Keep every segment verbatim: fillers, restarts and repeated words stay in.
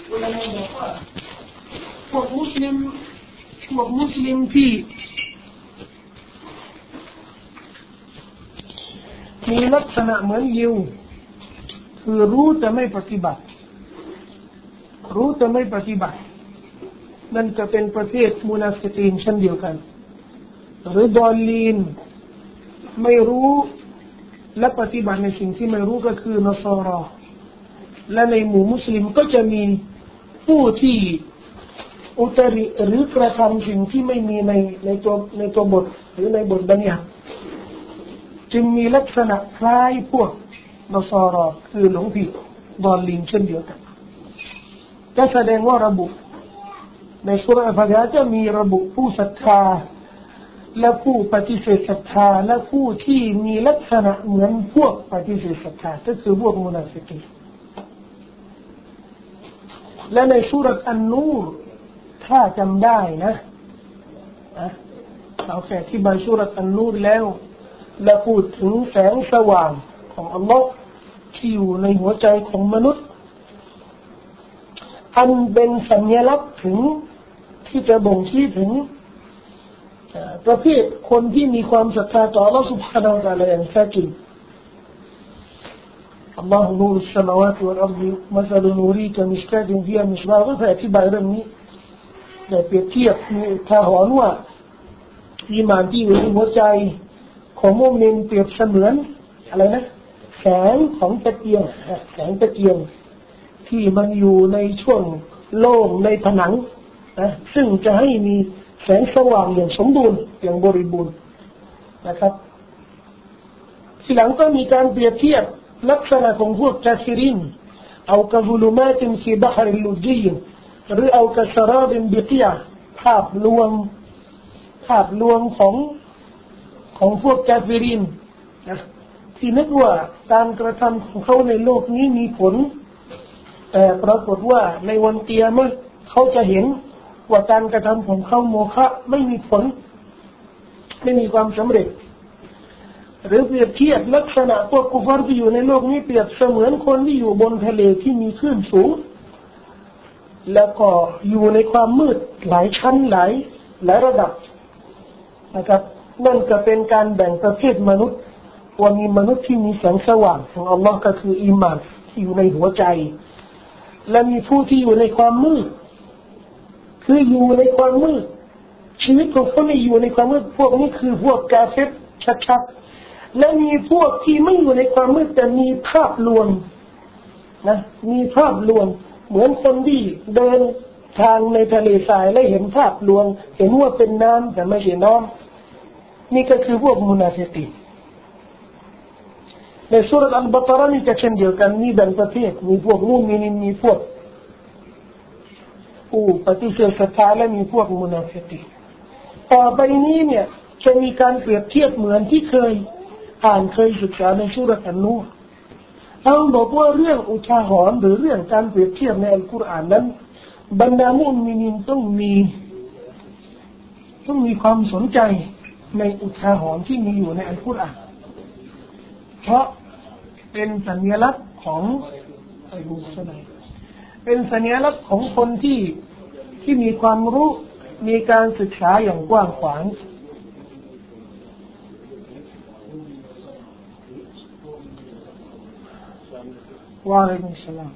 อุลามะบอกว่าพวกมุสลิมพวกมุสลิมที่มีลักษณะเหมือนยิวคือรู้แต่ไม่ปฏิบัติรู้แต่ไม่ปฏิบัตินั่นจะเป็นประเภทมุนาฟิกีนเช่นเดียวกันหรือดอลลีนไม่รู้และปฏิบัติในสิ่งที่ไม่รู้ก็คือนอสรอและในหมู่มุสลิมก็จะมีผู้ที่อุตริหรือกระทำสิ่งที่ไม่มีในในตัวในตัวบทหรือในบทบัญญัติจึงมีลักษณะคล้ายพวกนอสรอคือหลงผิดดอลลีนเช่นเดียวกันก็แสดงว่าระบุในสุราะห์ฟาติฮะจะมีระบุผู้ศรัทธาและผู้ปฏิเสธศรัทธาและผู้ที่มีลักษณะเหมือนพวกปฏิเสธศรัทธาก็คือพวกมุนาฟิกีนและในสุราะห์อันนูรถ้าจำได้นะนะเราแค่ที่บรรสุราะห์อันนูรแล้วและพูดถึงแสงสว่างของอัลลอฮ์ที่อยู่ในหัวใจของมนุษย์อันเป็นสัญลักษณ์ถึงที่จะบ่งชี้ถึงประเภทคนที่มีความศรัทธาต่อ Allah سبحانه และ تعالى อย่างแท้จริง الله نور السماوات والأرض مثل نوره كمشكاة فيها مصباح ก็อธิบายเรื่องนี้ได้เปรียบเทียบมีอุทาหรณ์ว่าอีหม่านที่อยู่ในหัวใจของมุมินเปรียบเสมือนอะไรนะแสงของตะเกียงแสงตะเกียงที่มันอยู่ในช่วงโล่งในผนังนะซึ่งจะให้มีแสงสว่างอย่างสมบูรณ์อย่างบริบูรณ์นะครับทีหลังก็มีการเปรียบเทียบลักษณะของพวกกาฟิรินเอากะซุลุมาตินฟีบัฮริลลุจีนหรือเอากะซาราบินบิกิยะภาพลวงภาพลวงของของพวกกาฟิรินนะที่นึกว่าการกระทำของเขาในโลกนี้มีผลแต่ปรากฏว่าในวันเกียรติเขาจะเห็นว่าการกระทำของเขาโมฆะไม่มีผลไม่มีความสำเร็จหรือเปรียบเทียบลักษณะพวกกุฟาร์ที่อยู่ในโลกนี้เปรียบเสมือนคนที่อยู่บนทะเลที่มีคลื่นสูงแล้วก็อยู่ในความมืดหลายชั้นหลายหลายระดับนะครับนั่นก็เป็นการแบ่งประเภทมนุษย์ว่ามีมนุษย์ที่มีแสงสว่างของอัลลอฮ์ก็คืออีหม่านที่อยู่ในหัวใจและมีผู้ที่อยู่ในความมืดคืออยู่ในความมืดชีวิตของเขาเนี่ยอยู่ในความมืดพวกนี้คือพวกกาเฟรชัดๆและมีพวกที่ไม่อยู่ในความมืดแต่มีภาพลวงนะมีภาพลวงเหมือนคนที่เดินทางในทะเลทรายและเห็นภาพลวงเห็นว่าเป็นน้ำแต่ไม่ใช่น้ำนี่ก็คือพวกมุนาฟิกีนในสุราะห์อัลบะเกาะนี่ก็เช่นเดียวกันมีแบ่งประเภทมีพวกมุมินมีพวกผู้ปฏิเสธศรัทธาและมีพวกมุนาฟิกีนต่อไปนี้เนี่ยจะมีการเปรียบเทียบเหมือนที่เคยอ่านเคยศึกษาในสุราะห์อันนูรเราบอกว่าเรื่องอุทาหรณ์หรือเรื่องการเปรียบเทียบในอัลกุรอานนั้นบรรดามุมินีนต้องมีต้องมีความสนใจในอุทาหรณ์ที่มีอยู่ในอัลกุรอานเพราะเป็นสัญลักษณ์ของไอ้บุคคลเป็นสัญลักษณ์ของคนที่ที่มีความรู้มีการศึกษาอย่างกว้างขวางวะอะลัยกุมุสสลาม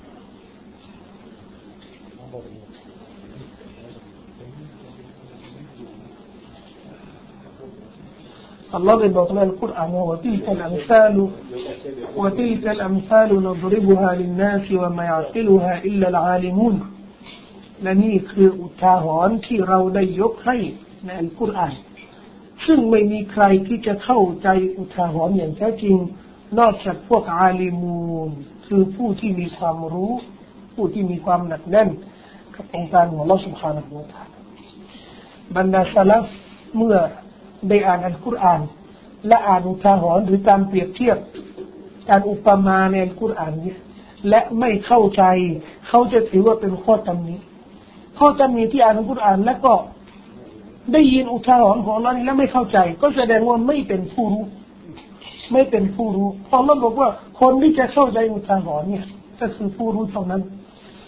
الله يبارك القرآن وتلك الأمثال وتلك الأمثال نضربها للناس وما يعقلها إلا العالمون และนี่คืออุทาหรณ์ที่เราได้ยกให้ในอัลกุรอานซึ่งไม่มีใครที่จะเข้าใจอุทาหรณ์อย่างแท้จริงนอกจากพวกอาลิมูนคือผู้ที่มีความรู้ผู้ที่มีความหนักแน่นกับองค์การของอัลเลาะห์ سبحانه และ تعالى บรรดาซะลัฟเมื่อได้อ่านอัลกุรอานและอ่านอุทาหรณ์หรือการเปรียบเทียบการอุปมาในอัลกุรอานนี้และไม่เข้าใจเขาจะถือว่าเป็นข้อตำหนิข้อตำหนิที่อ่านอัลกุรอานแล้วก็ได้ยินอุทาหรณ์ของอัลเลาะห์นี้แล้วไม่เข้าใจก็แสดงว่าไม่เป็นผู้รู้ไม่เป็นผู้รู้เพราะอัลเลาะห์บอกว่าคนที่จะเข้าใจอุทาหรณ์เนี่ยก็คือผู้รู้เท่านั้น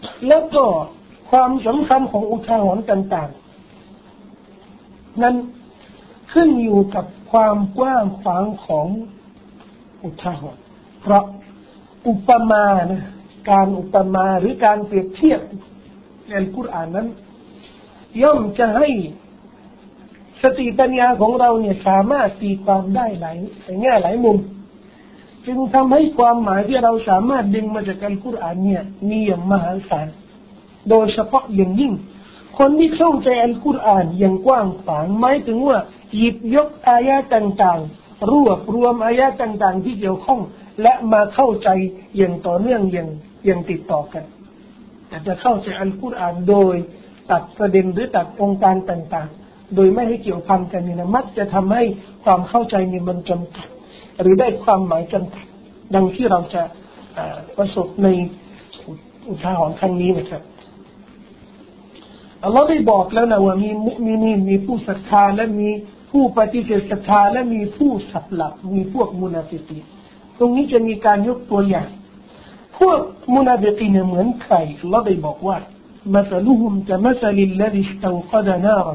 แล้วก็ความสำคัญของอุทาหรณ์ต่างๆนั้นขึ้นอยู่กับความกว้างขวางของอุทาหรณ์เพราะอุปมานะการอุปมาหรือการเปรียบเทียบในอัลกุรอานนั้นย่อมจะให้สติปัญญาของเราเนี่ยสามารถตีความได้หลายแง่หลายมุมจึงทำให้ความหมายที่เราสามารถดึงมาจากอัลกุรอานเนี่ยมีอย่างมหาศาลโดยเฉพาะอย่างยิ่งคนที่เข้าใจอัลกุรอานอย่างกว้างขวางหมายถึงว่าหยิบยกอายะห์ต่างๆรวบรวมอายะห์ต่างๆที่เกี่ยวข้องและมาเข้าใจอย่างต่อเนื่องอย่างอย่างติดต่อกันอาจจะเข้าใจอัลกุรอานโดยตัดประเด็นหรือตัดองค์การต่างๆโดยไม่ให้เกี่ยวพันกันนี่นะมักจะทำให้ความเข้าใจนี่มันจำกัดหรือได้ความหมายจำกัดดังที่เราจะประสบในอุทาหรณ์ครั้งนี้นะครับอัลลอฮฺได้บอกแล้วนะว่ามีมุมินีนมีผู้ศรัทธาและมีผู้ปฏิเสธศรัทธาและมีผู้สับหลับมีพวกมุนาฟิกีนตรงนี้จะมีการยกตัวอย่างพวกมุนาฟิกีนเหมือนใครอัลลอฮฺได้บอกว่าمثلهم كمثل الذي استوقد نارا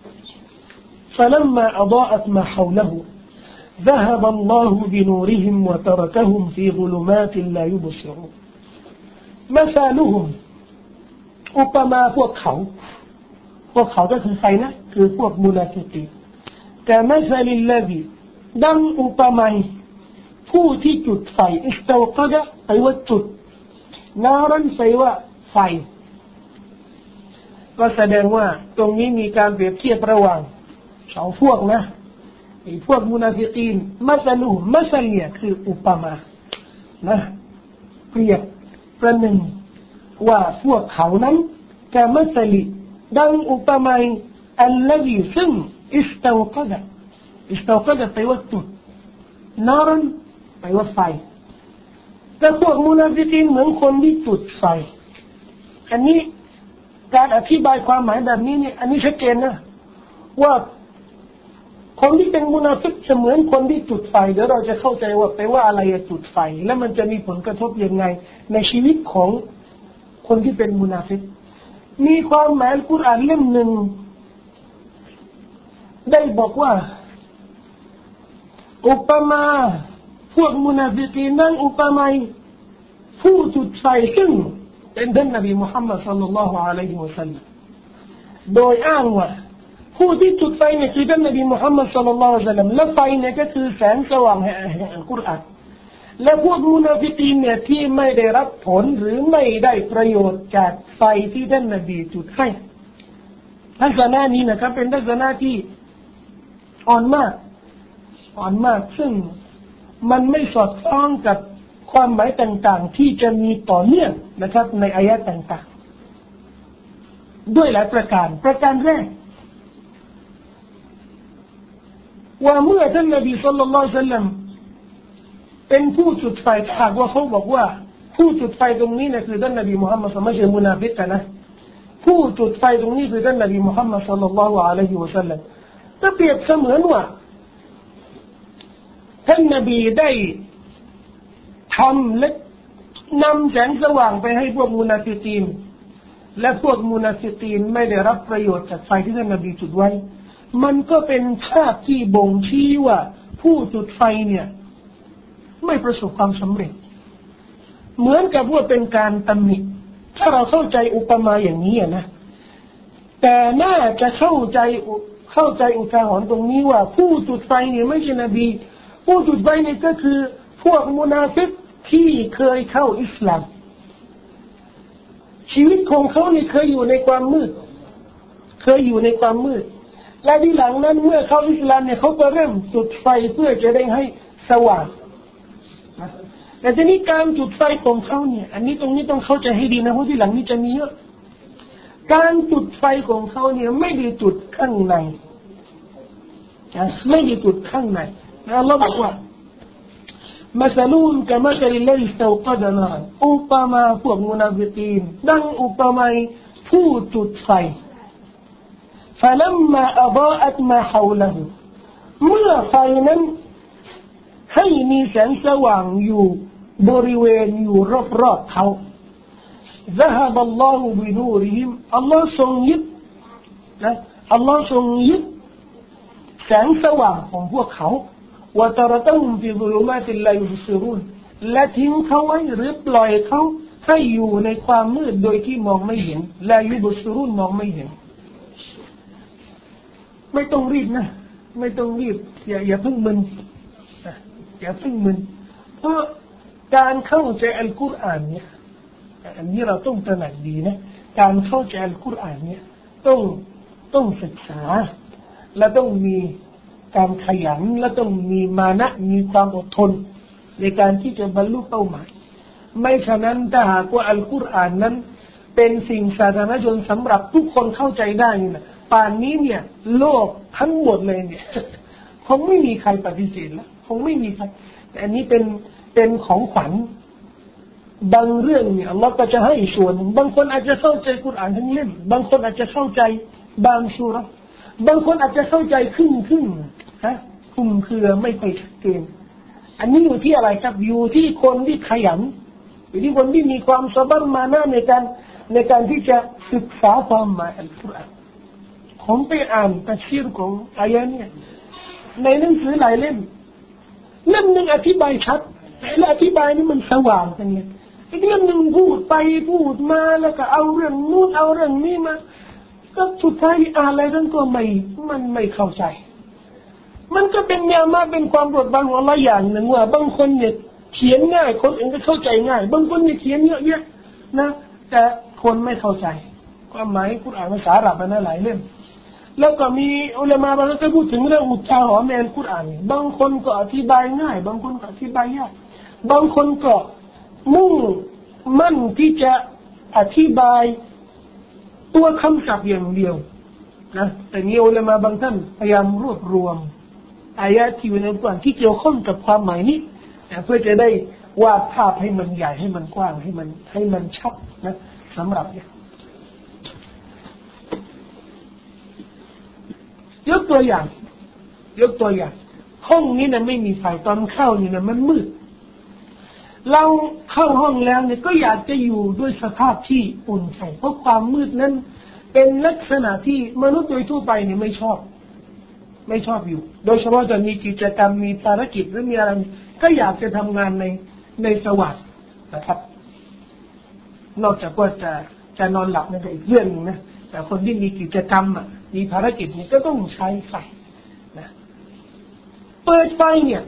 فلما أضاءت ما حوله ذهب الله بنورهم وتركهم في ظلمات لا يبصرون مثلهم อุปมาพวกเขาพวกเขาก็คือใครนะคือพวกมุนาฟิกีนแต่มัซลิลลซีดังอุปมาผู้ที่จุดไฟอิสตาวกะดะแปลว่าจุดนารันแปลว่าไฟก็แสดงว่าตรงนี้มีการเปรียบเทียบระหว่างสองพวกนะไอ้พวกมุนาฟิกีนมัซลุมัซลเนี่ยคืออุปมานะเปรียบประหนึ่งว่าพวกเขานั้นกะมัซลิดังอุปมาอัลลซีซึ่งอิสตาวกะดะอิสตาวกะดะแปลว่าจุดนารันแปลว่าไฟแต่พวกมุนาฟิกีนเหมือนคนที่จุดไฟอันนี้การอธิบายความหมายแบบนี้เนี่ยอันนี้ชัดเจนนะว่าคนที่เป็นมุนาฟิกเสมือนคนที่จุดไฟเดี๋ยวเราจะเข้าใจว่าแปลว่าอะไรจุดไฟและมันจะมีผลกระทบยังไงในชีวิตของคนที่เป็นมุนาฟิกมีความหมายอัลกุรอานเล่มหนึ่งได้บอกว่าอุปมาพวกมุนาฟิกีนนั้นอุปมาผู้จุดไฟซึ่งเป็นท่านนบีมุฮัมมัดศ็อลลัลลอฮุอะลัยฮิวะซัลลัมโดยอ้างว่าผู้ที่จุดไฟเนี่ยคือท่านนบีมุฮัมมัดศ็อลลัลลอฮุอะลัยฮิวะซัลลัมและไฟเนี่ยก็คือแสงสว่างแห่งอัลกุรอานและพวกมุนาฟิกีนเนี่ยที่ไม่ได้รับผลหรือไม่ได้ประโยชน์จากไฟที่ท่านนบีจุดให้ทัศนะนี้นะครับเป็นทัศนะที่อ่อนมากอ่อนมากซึ่งมันไม่สอดคล้องกับความหมายต่างๆที่จะมีต่อเนื่องนะครับในอายะห์ต่างๆด้วยหลายประการประการแรกว่าเมื่อท่านนบีศ็อลลัลลอฮุอะลัยฮิวะซัลลัมเป็นผู้จุดไฟหากว่าเขาบอกว่าผู้จุดไฟตรงนี้เนี่ยคือท่านนบีมุฮัมมัดไม่ใช่มุนาฟิกนะผู้จุดไฟตรงนี้คือท่านนบีมุฮัมมัดศ็อลลัลลอฮุอะลัยฮิวะซัลลัมก็เปรียบเสมือนว่าท่านนบีได้ทำและนำแสงสว่างไปให้พวกมุนาฟิกีนและพวกมุนาฟิกีนไม่ได้รับประโยชน์จากไฟที่ท่านนบีจุดไว้มันก็เป็นภาพที่บ่งชี้ว่าผู้จุดไฟเนี่ยไม่ประสบความสำเร็จเหมือนกับว่าเป็นการตำหนิถ้าเราเข้าใจอุปมาอย่างนี้นะแต่น่าจะเข้าใจเข้าใจอุทาหรณ์ตรงนี้ว่าผู้จุดไฟเนี่ยไม่ใช่นบีผู้จุดไฟเนี่ยก็คือพวกมุนาฟิกที่เคยเข้าอิสลามชีวิตของเขาเนี่ยเคยอยู่ในความมืดเคยอยู่ในความมืดและที่หลังนั้นเมื่อเข้าอิสลามเนี่ยเขาก็เริ่มจุดไฟเพื่อจะได้ให้สว่างแต่ทีนี้การจุดไฟของเขาเนี่ยอันนี้ตรงนี้ต้องเข้าใจให้ดีนะเพราะที่หลังนี้จะมีเยอะการจุดไฟของเขาเนี่ยไม่ได้จุดข้างในไม่ได้จุดข้างในอัลลอฮฺบอกว่าمثلهم كمثل الذي استوقد نارا อุปมาพวกมุนาฟิกีนดังอุปมาผู้จุดไฟ فلما أضاءت ما حوله เมื่อไฟนั้นให้มีแสงสว่างอยู่บริเวณอยู่รอบๆเขา ذهب الله بنورهم อัลลอฮ์ทรงยึดนะอัลลอฮ์ทรงยึดแสงสว่างของพวกเขาวะตะรตุมฟิซุลุมาติลลายุบซิรุนและทิ้งเขาไว้หรือปล่อยเขาให้อยู่ในความมืดโดยที่มองไม่เห็นลายุบซิรุนมองไม่เห็นไม่ต้องรีบนะไม่ต้องรีบอย่าอย่าเพิ่งมึนอย่าเพิ่งมึนเพราะการเข้าใจอัลกุรอานเนี่ยอันนี้เราต้องตระหนักดีนะการเข้าใจอัลกุรอานเนี่ยต้องต้องศึกษาและต้องมีการขยันและต้องมีมานะมีความอดทนในการที่จะบรรลุเป้าหมายไม่ฉะนั้นถ้าหากว่าอัลกุรอานนั้นเป็นสิ่งสาธารณชนสำหรับทุกคนเข้าใจได้นะป่านนี้เนี่ยโลกทั้งหมดเลยเนี่ยคงไม่มีใครปฏิเสธแล้วคงไม่มีใครแต่อันนี้เป็นเป็นของขวัญบางเรื่องเนี่ยอัลลอฮ์ก็จะให้ส่วนบางคนอาจจะเข้าใจกุรอานทั้งเล่มบางคนอาจจะเข้าใจบางซูเราะห์บางคนอาจจะเข้าใจครึ่งครึ่งฮะคลุมเครือไม่ไปชัดเจนอันนี้อยู่ที่อะไรครับอยู่ที่คนที่ขยันอยู่ที่คนที่มีความสบายมานะในการในการที่จะศึกษาความหมายอัลกุรอานผมไปอ่านตัฟซีรของอายะห์เนี่ยในหนังสือหลายเล่มเล่มนึงอธิบายชัดแต่อธิบายนี่มันสว่างจังเลยอีกเล่มนึงพูดไปพูดมาแล้วก็เอาเรื่องนู้นเอาเรื่องนี้มาก็สุดท้ายอ่านอะไรทั้งตัวไม่มันไม่เข้าใจมันก็เป็นแนวมาเป็นความโปรดปรานของอัลเลาะห์อย่างหนึ่งว่าบางคนเนี่ยเขียนง่ายคนอื่นก็เข้าใจง่ายบางคนเนี่ยเขียนเยอะแยะนะแต่คนไม่เข้าใจความหมายกุรอานภาษาอาหรับมันหลายเล่มแล้วก็มีอุลามะบางท่านพูดถึงเรื่องอุทาหรณ์ในอัลกุรอานบางคนก็อธิบายง่ายบางคนก็อธิบายยากบางคนก็มุ่งมั่นที่จะอธิบายตัวคำศัพท์อย่างเดียวนะแต่มีอุลามะบางท่านพยายามรวบรวมอายะห์ที่อยู่ในอัลกุรอานที่เกี่ยวข้องกับความหมายนี้เพื่อจะได้วาดภาพให้มันใหญ่ให้มันกว้างให้มันให้มันชัดนะสำหรับเนี่ยยกตัวอย่างยกตัวอย่างห้องนี้นะไม่มีไฟตอนเข้านี่นะมันมืดเราเข้าห้องแล้วเนี่ยก็อยากจะอยู่ด้วยสภาพที่อุ่นใจเพราะความมืดนั้นเป็นลักษณะที่มนุษย์โดยทั่วไปเนี่ยไม่ชอบไม่ชอบอยู่โดยเฉพาะจะมีกิจกรรมมีภารกิจหรือมีอะไรก็อยากจะทำงานในในสว่างนะครับนอกจากว่าจะจะนอนหลับนั่นก็อีกเรื่องนึงนะแต่คนที่มีกิจกรรมอ่ะมีภารกิจนี่ก็ต้องใช้ไฟนะเปิดไฟเนี่ย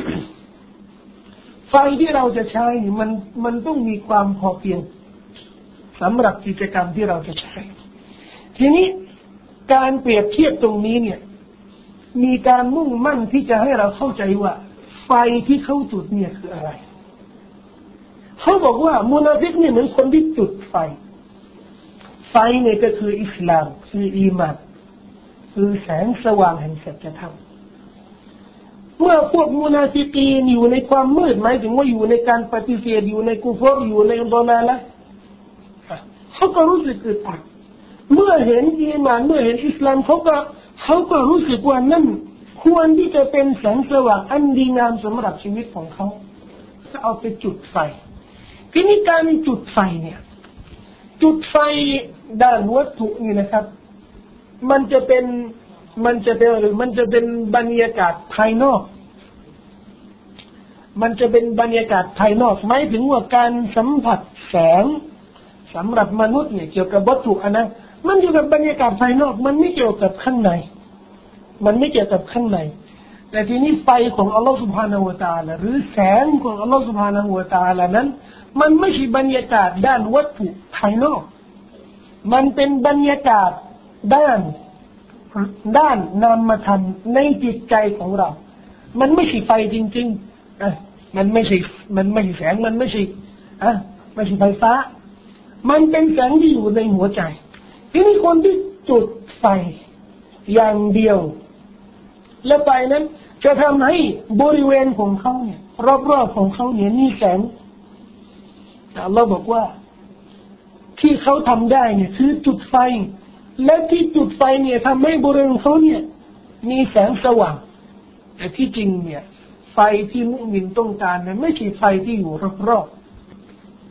ไฟที่เราจะใช้นี่มันมันต้องมีความพอเพียงสำหรับกิจกรรมที่เราจะใช้ทีนี้การเปรียบเทียบตรงนี้เนี่ยมีการมุ่งมั่นที่จะให้เราเข้าใจว่าไฟที่เขาจุดเนี่ยคืออะไรเขาบอกว่ามุนาฟิกเนี่ยเหมือนคนที่จุดไฟไฟเนี่ยก็คืออิสลามคืออีมานคือแสงสว่างแห่งสัจธรรมเมื่อพวกมุนาฟิกีนอยู่ในความมืดหมายถึงว่าอยู่ในการปฏิเสธอยู่ในกุฟรอยู่ในดอลาละเขาก็รู้สึกอึดอัดเมื่อเห็นอีมานเมื่อเห็นอิสลามเขาก็เขาก็รู้สึกว่านั่นควรที่จะเป็นแสงสว่างอันดีงามสำหรับชีวิตของเขาจะเอาไปจุดไฟทีนี้การจุดไฟเนี่ยจุดไฟด้านวัตถุนี่นะครับมันจะเป็นมันจะเป็นหรือมันจะเป็นบรรยากาศภายนอกมันจะเป็นบรรยากาศภายนอกหมายถึงว่าการสัมผัสแสงสำหรับมนุษย์เนี่ยเกี่ยวกับวัตถุอันนั้นมันอยู่กับบรรยากาศภายนอกมันไม่เกี่ยวกับข้างในมันไม่เกี่ยวกับข้างในแต่ทีนี้ไฟของอัลลอฮฺ سبحانه และ تعالى หรือแสงของอัลลอฮฺ سبحانه และ تعالى นั้นมันไม่ใช่บรรยากาศด้านวัตถุภายนอกมันเป็นบรรยากาศด้านด้านนามธรรมในจิตใจของเรามันไม่ใช่ไฟจริงๆอ่ะมันไม่ใช่มันไม่ใช่แสงมันไม่ใช่อ่ะไม่ใช่ไฟฟ้ามันเป็นแสงที่อยู่ในหัวใจทีนี้คนที่จุดไฟอย่างเดียวและไฟนั้นจะทำให้บริเวณของเขาเนี่ยรอบๆของเขาเนี่ยมีแสงอัลลอฮ์บอกว่าที่เขาทำได้เนี่ยคือจุดไฟและที่จุดไฟเนี่ยทำให้บริเวณเขาเนี่ยมีแสงสว่างแต่ที่จริงเนี่ยไฟที่มุมินต้องการเนี่ยไม่ใช่ไฟที่อยู่รอบ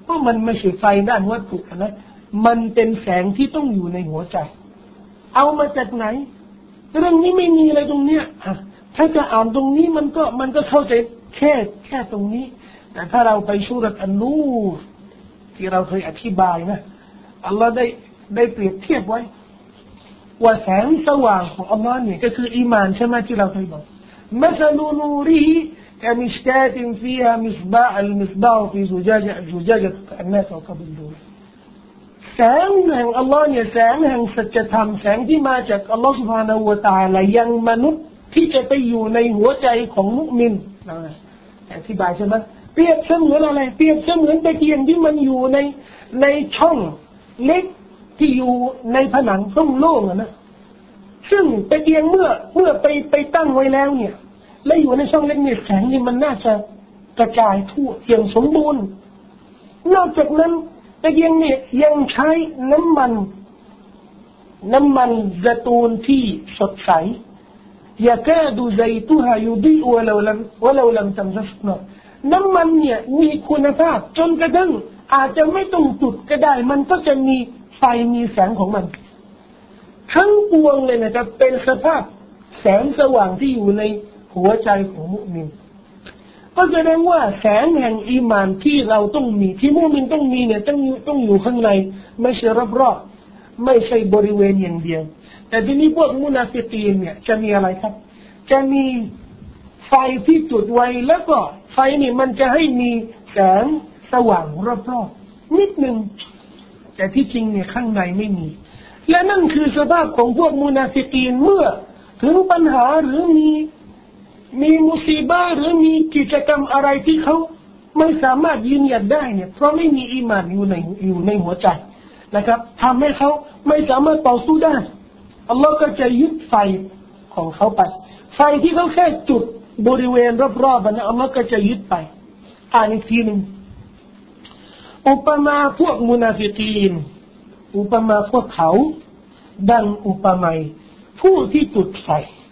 เพราะมันไม่ใช่ไฟด้านวัตถุนะมันเป็นแสงที่ต้องอยู่ในหัวใจเอามาจากไหนเรื่องนี้ไม่มีอะไรตรงเนี้ยถ้าจะอ่านตรงนี้มันก็มันก็เข้าใจแค่แค่ตรงนี้แต่ถ้าเราไปซูเราะห์อันนูรที่เราเคยอธิบายนะอัลลอฮ์ได้ได้เปรียบเทียบไว้ว่าแสงสว่างของอัลลอฮ์เนี่ยก็คืออีมานใช่ไหมที่เราเคยบอกมัสลูนูรีฮิكمشكاة فيها مصباح المصباح في زجاجة زجاجة الناس وقبل دول แสงแห่งอัลลอฮ์เนี่ยแสงแห่งสัจธรรมแสงที่มาจากอัลลอฮ์ سبحانه และ تعالى ยังมนุษย์ที่จะไปอยู่ในหัวใจของมุมินนะอธิบายใช่ไหมเปรียบเสมือนอะไรเปรียบเสมือนตะเกียงที่มันอยู่ในในช่องเล็กที่อยู่ในผนังโล่งๆนะซึ่งตะเกียงเมื่อเมื่อไปไปตั้งไว้แล้วเนี่ยและอยู่ในช่องเล็กเนี่ยแสงนี่มันน่าจะกระจายทั่วอย่างสมบูรณ์นอกจากนั้นตะเกียงเนี่ยยังใช้น้ำมันน้ำมันซะตูนที่สดใสยากาดูไซตุฮายูดีวะลาลัมวะลาลัมตัมซัสนะน้ำมันเนี่ยมีคุณภาพจนกระทั่งอาจจะไม่ต้องจุดก็ได้มันก็จะมีไฟมีแสงของมันทั้งปวงเลยนะครับเป็นสภาพแสงสว่างที่อยู่ในหัวใจของมุมินก็แสดงว่าแสงแห่งอีหม่านที่เราต้องมีที่มุมินต้องมีเนี่ยต้องต้องอยู่ข้างในไม่ใช่รอบๆไม่ใช่บริเวณอย่างเดียวแต่ทีนี้พวกมุนาฟิกีนเนี่ยจะมีอะไรครับจะมีไฟที่จุดไว้แล้วก็ไฟนี่มันจะให้มีแสงสว่างรอบๆนิดนึงแต่ที่จริงเนี่ยข้างในไม่มีและนั่นคือสภาพของพวกมุนาฟิกีนเมื่อถึงปัญหาหรือมีมีมุสีบะห์หรือมีกิจกรรมอะไรที่เขาไม่สามารถยืนหยัดได้เนี่ยเพราะไม่มีอีหม่านอยู่ในอยู่ในหัวใจนะครับทำให้เขาไม่สามารถต่อสู้ได้อัลลอฮ์ก็จะยึดไฟของเขาไปไฟที่เขาแค่จุดบริเวณรอบๆนั้นอัลลอฮ์ก็จะยึดไปอ่านอีกทีหนึ่งอุปมาพวกมุนาฟิกีนอุปมาพวกเขาดังอุปมาผู้ที่จุดไฟ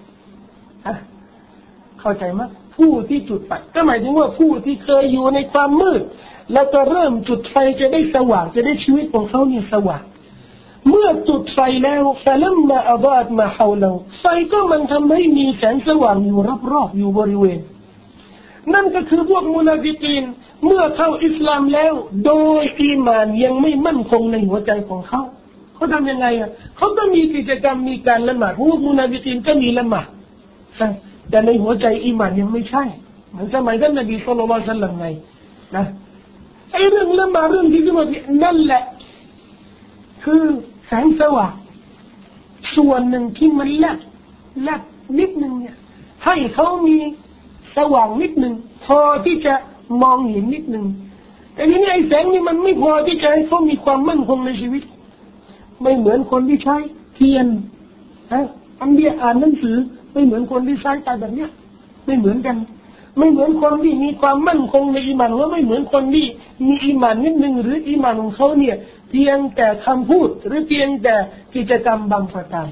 เข้าใจไหมผู้ที่จุดไฟก็หมายถึงว่าผู้ที่เคยอยู่ในความมืดแล้วก็เริ่มจุดไฟจะได้สว่างจะได้ชีวิตของเขาเนี่ยสว่างเมื่อจุดไฟแล้วฟะลัมมาอัฎาตมาฮาวลาไฟก็มันทำให้มีแสงสว่างอยู่รอบๆอยู่บริเวณนั่นก็คือพวกมุนาฟิกีนเมื่อเข้าอิสลามแล้วโดยอีหม่านยังไม่มั่นคงในหัวใจของเขาเขาทำยังไงอ่ะเขาก็มีกิจกรรมมีการละหมาดพวกมุนาฟิกีนก็มีละหมาดแต่ในหัวใจอีหม่านยังไม่ใช่เหมือนสมัยท่านนบีศ็อลลัลลอฮุอะลัยฮิวะซัลลัมไงนะไอ้เรื่องละหมาดเรื่องที่ว่านั่นแหละคือแสงสว่างส่วนหนึ่งที่มันแลบแลบนิดนึงเนี่ยให้เขามีสว่างนิดนึงพอที่จะมองเห็นนิดนึงแต่ทีนี้ไอ้แสงนี่มันไม่พอที่จะให้เขามีความมั่นคงในชีวิตไม่เหมือนคนที่ใช้เทียนนะอันเดียอ่านหนังสือไม่เหมือนคนที่ใช้ตาแบบเนี้ยไม่เหมือนกันไม่เหมือนคนที่มีความมั่นคงในอีหม่านว่าไม่เหมือนคนที่มีอีหม่านนิดนึงหรืออีหม่านของเขาเนี่ยเพียงแต่คำพูดหรือเพียงแต่กิจกรรมบางประการ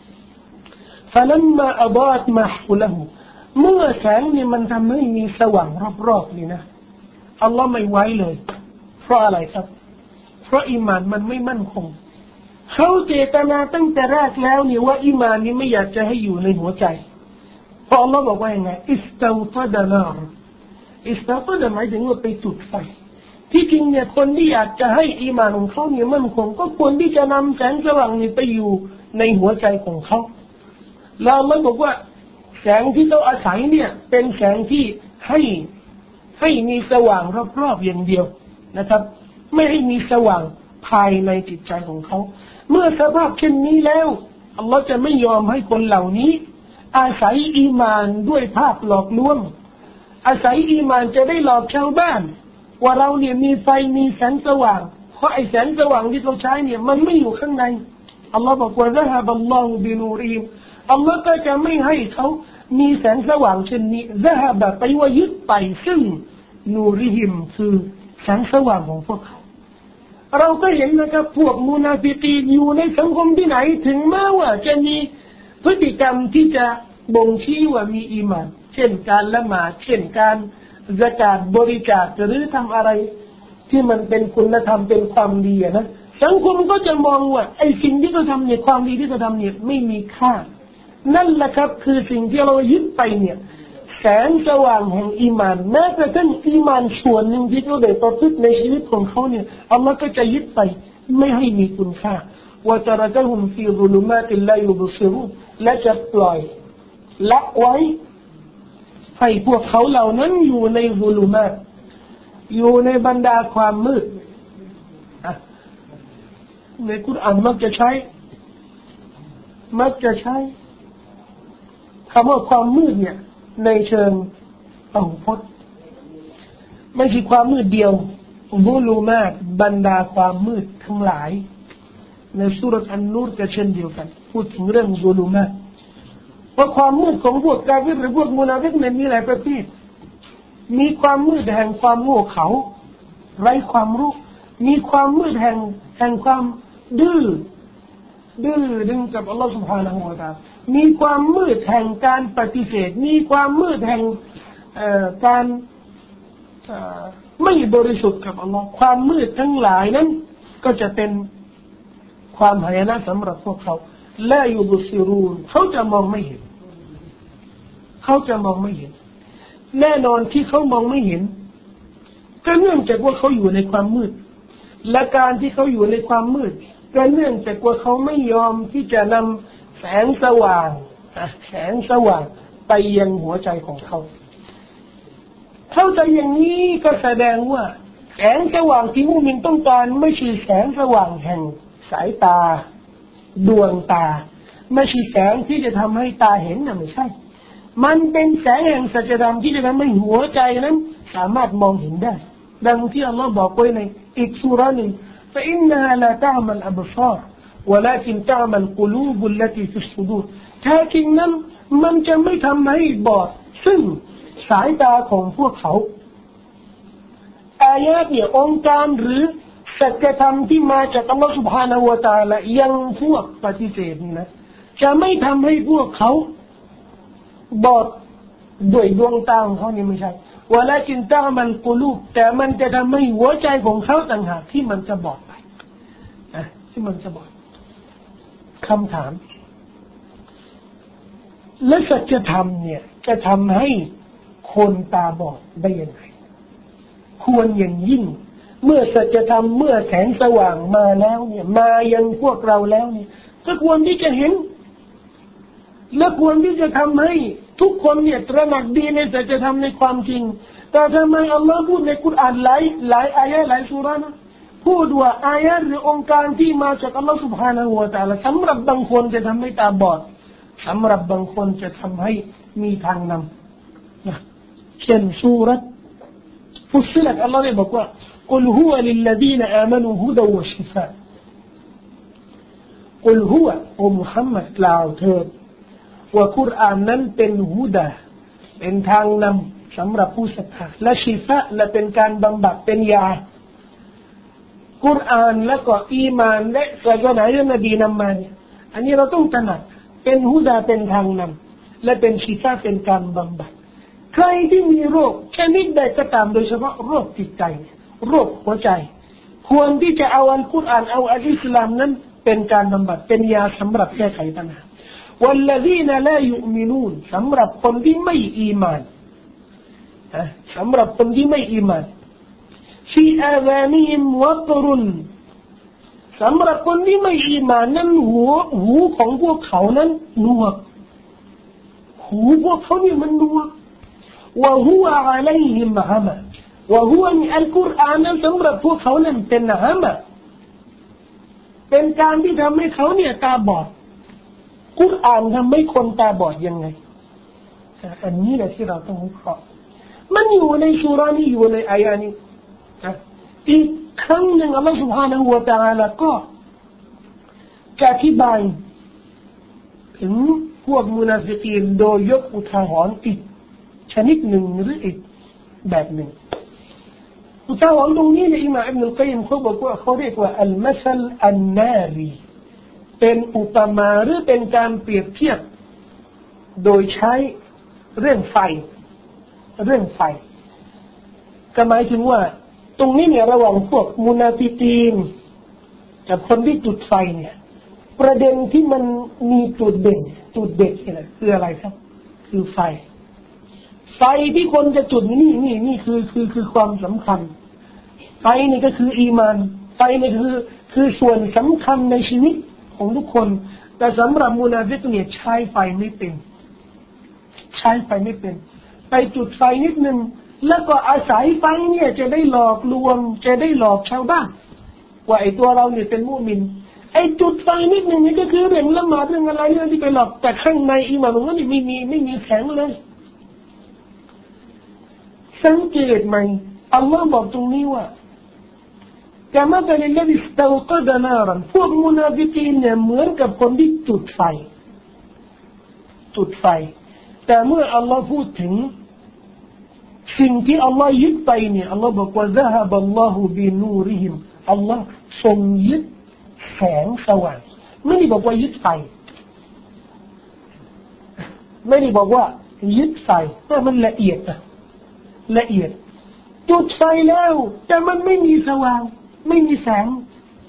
فلما أضاءت ما حوله เมื่อแสงนี่มันทำให้มีสว่างรอบๆนี่นะอัลลอฮ์ไม่ไว้เลยเพราะอะไรครับเพราะอีหม่านมันไม่มั่นคงเขาเจตนาตั้งแต่แรกแล้วเนี่ยว่าอีหม่านนี้ไม่อยากจะให้อยู่ในหัวใจเพราะอัลลอฮ์บอกว่าอย่างไงอิสตาวตะดะนารอิสตาวตะดะหมายถึงว่าไปจุดไฟที่จริงเนี่ยคนที่อยากจะให้อีหม่านของเขาเนี่ยมั่นคงก็ควรที่จะนำแสงสว่างนี้ไปอยู่ในหัวใจของเขาแล้วอัลลอฮ์บอกว่าแสงที่เขาอาศัยเนี่ยเป็นแสงที่ให้ให้มีสว่างรอบๆอย่างเดียวนะครับไม่ให้มีสว่างภายในจิตใจของเขาเมื่อสภาพเช่นนี้แล้วอัลลอฮ์จะไม่ยอมให้คนเหล่านี้อาศัยอีหม่านด้วยภาพหลอกลวงอาศัยอีหม่านจะได้หลอกชาวบ้านว่าเราเนี่ยมีไฟมีแสงสว่างเพราะไอ้แสงสว่างที่เขาใช้เนี่ยมันไม่อยู่ข้างในอัลลอฮ์บอกว่าซะฮะบัลลอฮุบินูริฮิมอัลลอฮ์ก็จะไม่ให้เขามีแสงสว่างเช่นนี้ซะฮะบะไปว่ายึดไปซึ่งนูริฮิมคือแสงสว่างของพวกเขาเราก็เห็นนะครับพวกมุนาฟิกีนอยู่ในสังคมที่ไหนถึงแม้ว่าจะมีพฤติกรรมที่จะบ่งชี้ว่ามีอีหม่านเช่นการละหมาดเช่นการซะกาตบริจาคหรือทำอะไรที่มันเป็นคุณธรรมเป็นความดีนะสังคมก็จะมองว่าไอ้สิ่งที่เขาทำเนี่ยความดีที่เขาทำเนี่ยไม่มีค่านั่นแหละครับคือสิ่งที่เรายึดไปเนี่ยแสงสว่างแห่งอีมานแม้กระทั่งอีมานส่วนหนึ่งที่เขาได้ประพฤติในชีวิตของเขาเนี่ยอัลลอฮ์ก็จะยึดไปไม่ให้มีคุณค่าว่าจะระจะหุมฟีรุลุมาติลลายุบซิรุและจะปล่อยละไว้ให้พวกเขาเหล่านั้นอยู่ในรุลุมาตอยู่ในบรรดาความมืดในกุรอานมักจะใช้มักจะใช้คำว่าความมืดเนี่ยในเชิงพหูพจน์ไม่ใช่ความมืดเดียวรุลุมาตบรรดาความมืดทั้งหลายในสุรษอันนูรก็เช่นเดียวกันพูดถึงเรื่องรุลุมาตว่าความมืดของพวกกาเฟรหรือพวกมุนาฟิกเนี่ยมีหลายประเภทมีความมืดแห่งความโง่เขลาไร้ความรู้มีความมืดแห่งแห่งความดื้อดื้อดึงกับอัลลอฮฺ سبحانه และ تعالى มีความมืดแห่งการปฏิเสธมีความมืดแห่งการไม่บริสุทธิ์กับอัลลอฮฺความมืดทั้งหลายนั้นก็จะเป็นความหายนะสำหรับพวกเขาละยุบซิรูนเขาจะมองไม่เห็นเขาจะมองไม่เห็นแน่นอนที่เขามองไม่เห็นก็เนื่องจากว่าเขาอยู่ในความมืดและการที่เขาอยู่ในความมืดก็เนื่องจากว่าเขาไม่ยอมที่จะนำแสงสว่างแสงสว่างไปยังหัวใจของเขาเข้าใจอย่างนี้ก็แสดงว่าแสงสว่างที่มุมินต้องการไม่ใช่แสงสว่างแห่งสายตาดวงตาไม่ใช่แสงที่จะทำให้ตาเห็นนะไม่ใช่มันเป็นแสงแห่งสัจธรรมที่จะทำให้หัวใจนั้นสามารถมองเห็นได้ดังที่อัลลอฮ์บอกไว้ในอีกซูเราะห์หนึ่ง فإنها لا تعمى الأبصار ولكن تعمى القلوب التي في الصدور แท้จริงนั้นมันจะไม่ทำให้บอดซึ่งสายตาของพวกเขาอายะห์เนี่ยองค์การหรือสัจธรรมที่มาจากอัลลอฮฺ سبحانه และ تعالى ยังพวกปฏิเสธนี่นะจะไม่ทำให้พวกเขาบอดด้วยดวงตาของเขานี่ไม่ใช่ว่าละจินตามันกุลูบแต่มันจะทำให้หัวใจของเขาต่างหากที่มันจะบอดไปนะที่มันจะบอดคำถามและสัจธรรมเนี่ยจะทำให้คนตาบอดได้ยังไงควรอย่างยิ่งเมื่อสัจธรรมเมื่อแสงสว่างมาแล้วเนี่ยมายังพวกเราแล้วเนี่ยก็ควรที่จะเห็นและควรที่จะทำให้ทุกคนเนี่ยตระหนักดีในสัจธรรมในความจริงแต่ทำไมอัลลอฮ์พูดในกุรอานหลายหลายอายะห์หลายซูเราะห์นะพูดว่าอายะห์หรือองค์การที่มาจากอัลลอฮ์ سبحانه และ تعالى สำหรับบางคนจะทำให้ตาบอดสำหรับบางคนจะทำให้มีทางนำนะเช่นซูเราะห์ฟุssiลัตอัลลอฮ์ได้บอกว่ากุลฮุวะลิลลซีนอามานูฮุดาวะชิฟากุลฮุวะโอมุฮัมมัดกล่าวเถิดว่ากุรอานนั้นเป็นฮุดาเป็นทางนำสำหรับผู้ศรัทธาและชิฟะและเป็นการบำบัดเป็นยากุรอานและก็อีมานและศาสนาที่นบีนำมาเนี่ยอันนี้เราต้องตระหนักเป็นฮุดาเป็นทางนำและเป็นชิฟะเป็นการบำบัดใครที่มีโรคชนิดใดก็ตามโดยเฉพาะโรคจิตใจโรคหัวใจควรที่จะเอาอัลกุรอานเอาอัลอิสลามนั้นเป็นการบำบัดเป็นยาสำหรับแก้ไขปัญหาوالذين لا يؤمنون สำหรับคนที่ไม่อีมานสำหรับคนที่ไม่อีมาน في آذانهم وقر สำหรับคนที่ไม่อีมานนั้นหูหูของพวกเขานั้นหนวกหูพวกเขานี่มันหนวก وهو عليهم عمى وهو อัลกุรอานนั้นสำหรับพวกเขานั้นเป็นหามะเป็นการที่ทำให้เขาเนี่ยตาบอดกุรอานทำให้คนตาบอดยังไงอันนี้แหละที่เราต้องวิเคราะห์มันอยู่ในซูเราะห์นี้อยู่ในอายะห์นี้อีกครั้งหนึ่งอัลลอฮฺ سبحانه และ تعالى ก็จะอธิบายถึงพวกมุนาฟิกีนโดยยกอุทาหรณ์อีกชนิดหนึ่งหรืออีกแบบหนึ่งอุทาหรณ์ตรงนี้เนี่ยอิหม่ามอิบนุลกัยยิมเขาบอกว่าเขาเรียกว่าอัลมัสลอันนารีเป็นอุปมาหรือเป็นการเปรียบเทียบโดยใช้เรื่องไฟเรื่องไฟก็หมายถึงว่าตรงนี้เนี่ยระหว่างพวกมุนาฟิกีนกับคนที่จุดไฟเนี่ยประเด็นที่มันมีจุดเด่นจุดเด่นเนี่ยคืออะไรครับคือไฟไฟที่คนจะจุดนี่นี่นี่คือคือคือความสำคัญไฟนี่ก็คืออีมานไฟนี่คือคือส่วนสำคัญในชีวิตของทุกคนแต่สำหรับมุนาฟิกเนี่ยใช้ไฟไม่เป็นใช้ไฟไม่เป็นไปจุดไฟนิดนึงแล้วก็อาศัยไฟเนี่ยจะได้หลอกลวงจะได้หลอกชาวบ้านว่าไอ้ตัวเราเนี่ยเป็นมุมินไอ้จุดไฟนิดนึงนี่ก็คือเรื่องละหมาดเรื่องอะไรเรื่องที่ไปหลอกแต่ข้างในอีหม่านของมันไม่มีไม่มีแข็งเลยสังเกตไหมอัลลอฮ์บอกตรงนี้ว่าจะมาเป็นเรื่องที่สตาวกดนารันพวกมุนาฟิกีนเนี่ยเหมือนกับคนที่จุดไฟจุดไฟแต่เมื่ออัลลอฮ์พูดถึงสิ่งที่อัลลอฮ์ยึดไปเนี่ยอัลลอฮ์บอกว่า ذهب الله بنورهم อัลลอฮ์ทรงยึดแสงสว่างไม่ได้บอกว่ายึดไฟไม่ได้บอกว่ายึดไฟแต่มันละเอียดอะละเอียดจุดไฟแล้วแต่มันไม่มีสว่างไม่มีแสง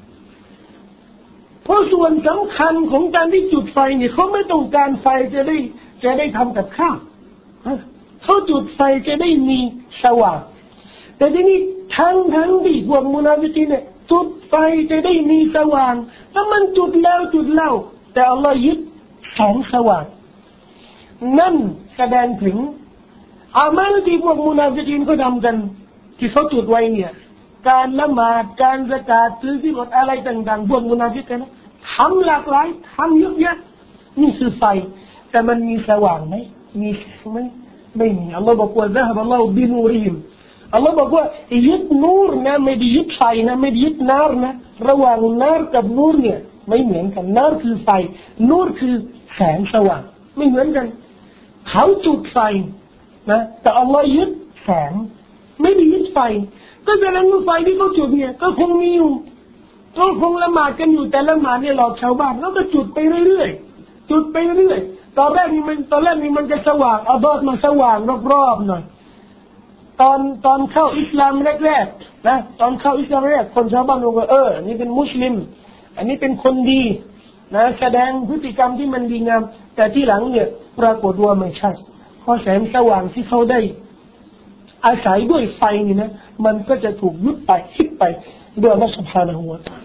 เพราะส่วนสำคัญของการที่จุดไฟเนี่ยเขาไม่ต้องการไฟจะได้จะได้ทำกับข้าวเขาจุดไฟจะได้มีสว่างแต่ทีนี้ทั้งทั้งที่พวกมุนาฟิกีนเนี่ยจุดไฟจะได้มีสว่างถ้ามันจุดแล้วจุดเล่าแต่อัลลอฮ์ยึดแสงสว่างนั่นแสดงถึงอามัลที่พวกมุนาฟิกีนเขาทำกันที่เขาจุดไว้เนี่ยการละหมาดการซะกาตซื้อที่รถอะไรต่างๆพวกมุนาฟิกนะทำหลากหลายทำเยอะแยะนี่คือไฟแต่มันมีสว่างไหมมีแสงไหมไม่มีอัลลอฮ์บอกว่า ذهب الله بنورهم อัลลอฮ์บอกว่ายึดนูรนะไม่ได้ยึดไฟนะไม่ได้ยึดนารนะระหว่างนารกับนูรเนี่ยไม่เหมือนกันนารคือไฟนูรคือแสงสว่างไม่เหมือนกันเขาจุดไฟนะแต่อัลลอฮ์ยึดแสงไม่ได้ยึดไฟก็แสดงว่าไฟที่เขาจุดเนี่ยก็คงมีอยู่ก็คงละหมาดกันอยู่แต่ละหมาดเนี่ยหลอกชาวบ้านแล้วก็จุดไปเรื่อยๆจุดไปเรื่อยๆตอนแรกนี่มันตอนแรกนี่มันจะสว่างอัลลอฮ์มันสว่างรอบๆหน่อยตอนตอนเข้าอิสลามแรกๆนะตอนเข้าอิสลามแรกคนชาวบ้านบอกว่าเออนี่เป็นมุสลิมอันนี้เป็นคนดีนะแสดงพฤติกรรมที่มันดีงามแต่ที่หลังเนี่ยปรากฏว่าไม่ใช่เพราะแสงสว่างที่เขาได้อาศัยด้วยไฟนี่นะมันก็จะถูกยุบไปคิดไปด้วยอัลลอฮฺ سبحانه และ تعالى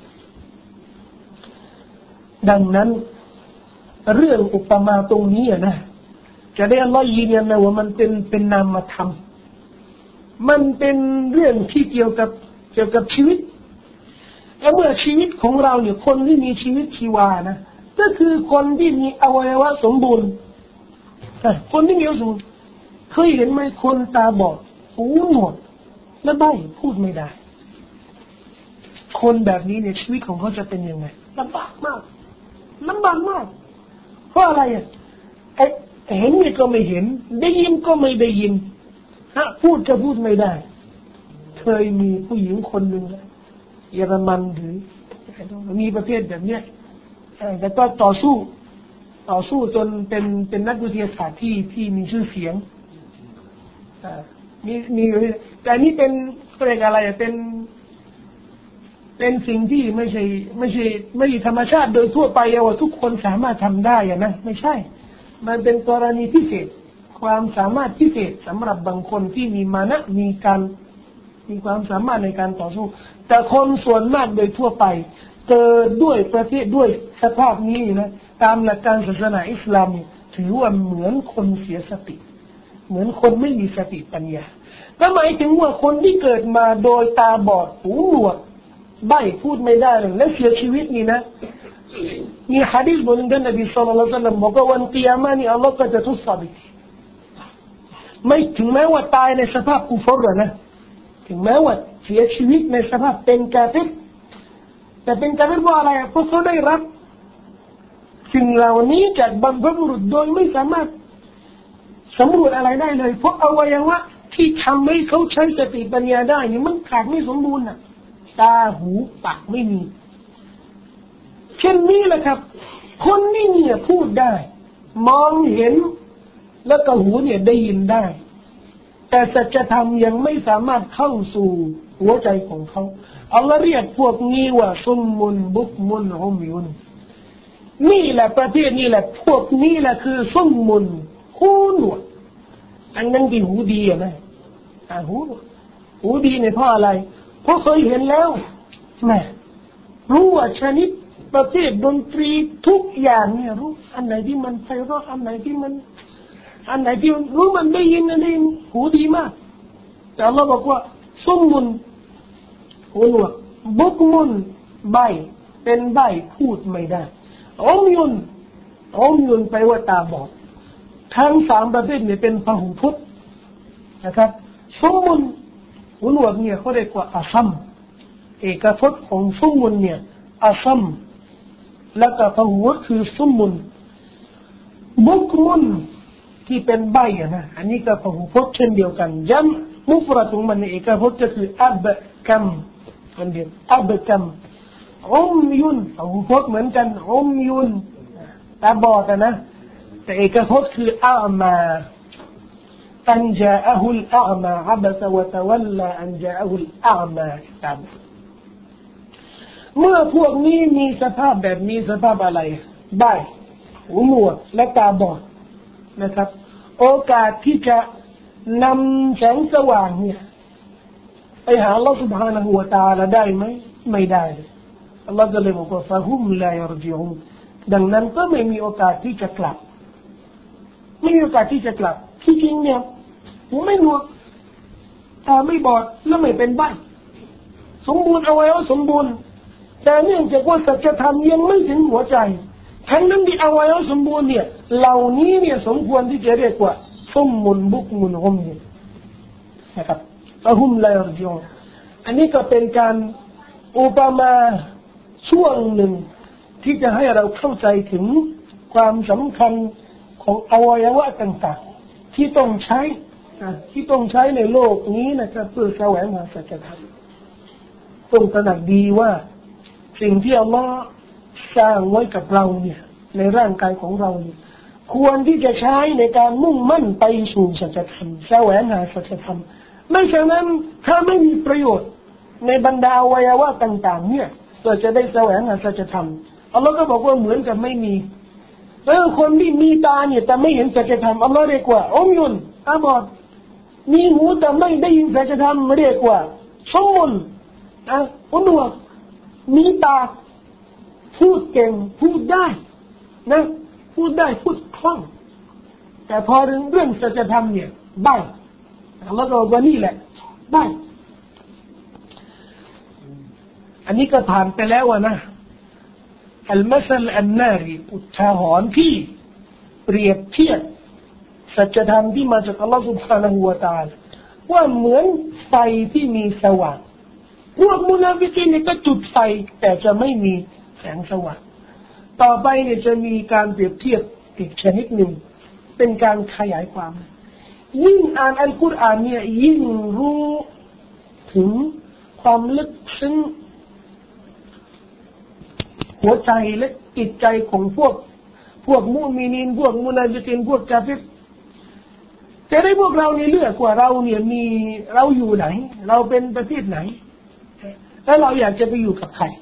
ดังนั้นเรื่องอุปมาตรงนี้นะจะได้อัลลอฮฺยืนยันนะว่ามันเป็นเป็นนามธรรมมันเป็นเรื่องที่เกี่ยวกับเกี่ยวกับชีวิตและเมื่อชีวิตของเราเนี่ยคนที่มีชีวิตชีวานะก็คือคนที่มีอวัยวะสมบูรณ์คนที่มีอวัยวะสมบูรณ์เคยเห็นไหมคนตาบอดหูหนวกและใบ้พูดไม่ได้คนแบบนี้เนี่ยชีวิตของเขาจะเป็นยังไงลำบากมากลำบากมากเพราะอะไรอ่ะไอ้เห็นนี่ก็ไม่เห็นได้ยินก็ไม่ได้ยินฮะพูดก็พูดไม่ได้เคยมีผู้หญิงคนหนึ่งเยอรมันหรือมีประเภทแบบเนี้ยแต่ก็ต่อสู้ต่อสู้จนเป็นเป็นนักวิทยาศาสตร์ที่ที่มีชื่อเสียงมีมีแต่นี่เป็นเรียกอะไรเป็นเป็นสิ่งที่ไม่ใช่ไม่ใช่ไม่ใช่ธรรมชาติโดยทั่วไปว่าทุกคนสามารถทำได้อะนะไม่ใช่มันเป็นกรณีพิเศษความสามารถพิเศษสำหรับบางคนที่มีมานะมีการมีความสามารถในการต่อสู้แต่คนส่วนมากโดยทั่วไปเกิดด้วยประเภทด้วยสภาพนี้นะตามหลักการศาสนาอิสลามถือว่าเหมือนคนเสียสติเหมือนคนไม่มีสติปัญญาก็หมายถึงว่าคนที่เกิดมาโดยตาบอดหูหนวกใบ้พูดไม่ได้เลยและเสียชีวิตนี่นะมีหะดีษบทหนึ่งท่านนบีศ็อลลัลลอฮุอะลัยฮิวะซัลลัมบอกว่าวันกิยามะฮ์นี่อัลลอฮ์ก็จะทดสอบอีกไม่ถึงแม้ว่าตายในสภาพกุฟรนะถึงแม้ว่าเสียชีวิตในสภาพเป็นกาเฟรแต่เป็นกาเฟรเพราะอะไรเพราะเขาได้รับสิ่งเหล่านี้จากบรรพบุรุษโดยไม่สามารถสำรวจอะไรได้เลยเพราะอวัยวะที่ทำให้เขาใช้สติปัญญาได้นี่มันขาดไม่สมบูรณ์น่ะตาหูปากไม่มีเช่นนี้แหละครับคนนี่เนี่ยพูดได้มองเห็นแล้วก็หูเนี่ยได้ยินได้แต่สัจธรรมยังไม่สามารถเข้าสู่หัวใจของเขาอัลลอฮ์เรียกพวกนี้ว่าซุมมุนบุกมุนอุมยุนนี่แหละประเภทนี้แหละพวกนี้แหละคือซุมมุนหูหนวกอันนั้นที่หูดีอะนะอ่าหูหูดีเนี่ยเพราะอะไรเพราะเคยเห็นแล้วแม่รู้ว่าชนิดประเภทดนตรีทุกอย่างเนี่ยรู้อันไหนที่มันไพเราะอันไหนที่มันอันไหนที่รู้มันได้ยินอันนี้หูดีมากแต่เราบอกว่าซุมมุนหูหนวกบุกมุนใบเป็นใบพูดไม่ได้อุมยุนอุมยุนไปว่าตาบอดทั้งสามประเภทเนี่ยเป็นพหูพจน์นะครับซุมมุนหูหนวกเนี่ยเขาเรียกว่าอาซัมเอกพจน์ของซุมมุนเนี่ยอาซัมแล้วก็พหูพจน์คือซุมมุนบุกมุนที่เป็นใบอะนะอันนี้ก็พหูพจน์เช่นเดียวกันย้ำมุฟรดของมันเอกพจน์ก็คืออับกัมมันเดียวอับกัมอุมยุนพหูพจน์เหมือนกันอุมยุนตาบอดนะแต่เอกพจน์คืออามาอันจาอะฮุลอามาอับสะวะตะวัลลาอันจาอะฮุลอามาตามเมื่อพวกนี้มีสภาพแบบนี้สภาพอะไรใบหูหนวกและตาบอดนะครับโอกาสที่จะนำแสงสว่างเนี่ยไปหาอัลลอฮฺ سبحانه และ تعالى ได้ไหมไม่ได้อัลลอฮฺก็เลยบอกว่าฟะฮุมลายรจิอูนดังนั้นก็ไม่มีโอกาสที่จะกลับไม่มีโอกาสที่จะกลับที่จริงเนี่ยหูไม่หนวกตาไม่บอดและไม่เป็นใบ้สมบูรณ์เอาไว้ว่าสมบูรณ์แต่เนื่องจากว่าสัจธรรมยังไม่ถึงหัวใจทั้งนั้นที่เอาไว้ว่าสมบูรณ์เนี่ยเหล่านี้เนี่ยสมควรที่จะเรียกว่าซุมมุนบุกมุนอุมยุนนะครับฟะฮุมลายรจิอูนอันนี้ก็เป็นการอุปมาช่วงหนึ่งที่จะให้เราเข้าใจถึงความสำคัญของอวัยวะต่างๆที่ต้องใช้ที่ต้องใช้ในโลกนี้นะครับเพื่อแสวงหาสัจธรรมต้องตระหนักดีว่าสิ่งที่อัลลอฮ์สร้างไว้กับเราเนี่ยในร่างกายของเราเนี่ยควรที่จะใช้ในการมุ่งมั่นไปสู่สัจธรรมแสวงหาสัจธรรมไม่ฉะนั้นถ้าไม่มีประโยชน์ในบรรดาอวัยวะต่างๆเนี่ยก็จะได้แสวงหาสัจธรรมอัลลอฮ์ก็บอกว่าเหมือนกับไม่มีเออคนที่มีตาเนี่ยแต่ไม่เห็นสัจธรรมอัลลอฮ์เรียกว่าอุมยุนตาบอดมีหูแต่ไม่ได้ยินสัจธรรมเรียกว่าซุมมุนอ่ะหูหนวกมีปากพูดเก่งพูดได้นะพูดได้พูดคล่องแต่พอเรื่องเรื่องสัจธรรมเนี่ยใบ้อัลลอฮ์ก็บอกว่านี่แหละใบ้อันนี้ก็ผ่านไปแล้วนะอัลมัสลอันนารีอุทาหรณ์ที่เปรียบเทียบสัจธรรมที่มาจากอัลลอฮฺ سبحانه และ تعالى ว่าเหมือนไฟที่มีสว่างพวกมุนาฟิกีนก็จุดไฟแต่จะไม่มีแสงสว่างต่อไปเนี่ยจะมีการเปรียบเทียบอีกชนิดหนึ่งเป็นการขยายความยิ่งอ่านอัลกุรอานเนี่ยยิ่งรู้ถึงความลึกซึ้งหัวใจและจิตใจของพวกพวกมุมินีนพวกมุนาฟิกีนพวกกาฟิรจะได้พวกเรานี่เลือกว่าเราเนี่ยมีเราอยู่ไหนเราเป็นประเทศไหนแล้วเราอยากจะไปอยู่กับใคร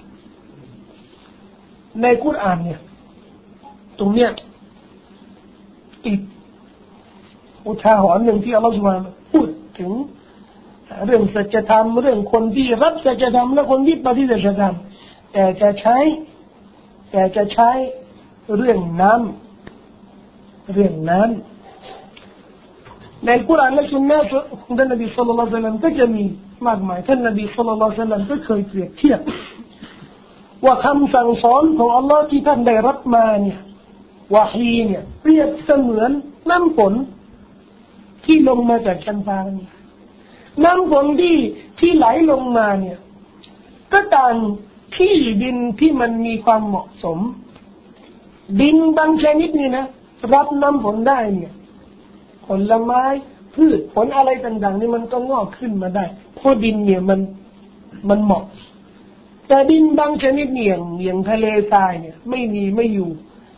ในกุรอานเนี่ยตรงเนี้ยติดอุทาหรณ์หนึ่งที่อัลลอฮฺซุบฮานะฮูวะตะอาลาพูดถึงเรื่องสัจธรรมเรื่องคนที่รับสัจธรรมและคนที่ปฏิเสธสัจธรรมแต่จะใช้แต่จะใช้เรื่องน้ำเรื่องน้ำในกุรอานและสุนนะของท่านนบีศ็อลลัลลอฮุอะลัยฮิวะซัลลัมก็จะมีมากมายท่านนบีศ็อลลัลลอฮุอะลัยฮิวะซัลลัมก็เคยเปรียบเทียบว่าคำสั่งสอนของอัลลอฮ์ที่ท่านได้รับมาเนี่ยวะฮีเนี่ยเปรียบเสมือนน้ำฝนที่ลงมาจากชั้นฟ้าน้ำฝนที่ที่ไหลลงมาเนี่ยก็ต่างที่ดินที่มันมีความเหมาะสมดินบางชนิดนี่นะรับน้ำฝนได้เนี่ยผลไม้พืชผลอะไรต่างๆนี่มันก็งอกขึ้นมาได้เพราะดินเนี่ยมันมันเหมาะแต่ดินบางชนิดเนี่ยอย่างทะเลทรายเนี่ยไม่มีไม่อยู่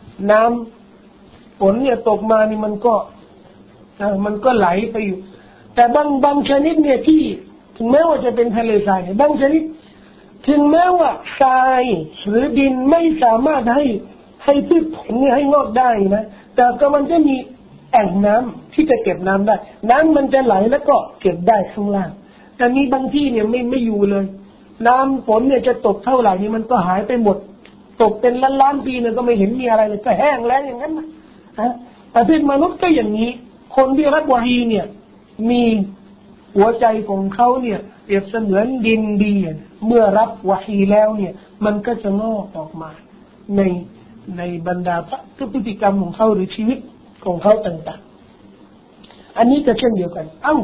น้ำฝนเนี่ยตกมานี่มันก็มันก็ไหลไปอยู่แต่บางบางชนิดเนี่ยที่ถึงแม้ว่าจะเป็นทะเลทรายบางชนิดถึงแม้ว่าทรายหรือดินไม่สามารถให้ให้พืชผลให้งอกได้นะแต่ก็มันจะมีแอ่งน้ำที่จะเก็บน้ำได้น้ำมันจะไหลแล้วก็เก็บได้ข้างล่างแต่มีบางที่เนี่ยไม่ไม่อยู่เลยน้ำฝนเนี่ยจะตกเท่าไหร่นี่มันก็หายไปหมดตกเป็นล้านล้านปีเนี่ยก็ไม่เห็นมีอะไรเลยก็แห้งแล้วอย่างนั้นนะแต่เป็นมนุษย์ก็อย่างนี้คนที่รับวะฮีเนี่ยมีหัวใจของเขาเนี่ยเปรียบเสมือนดินดีเมื่อรับวะฮีแล้วเนี่ยมันก็จะงอกออกมาในในบรรดาพฤติกรรมของเขาหรือชีวิตของเขาต่างๆอันนี้ก็เช่นเดียวกันเอ้า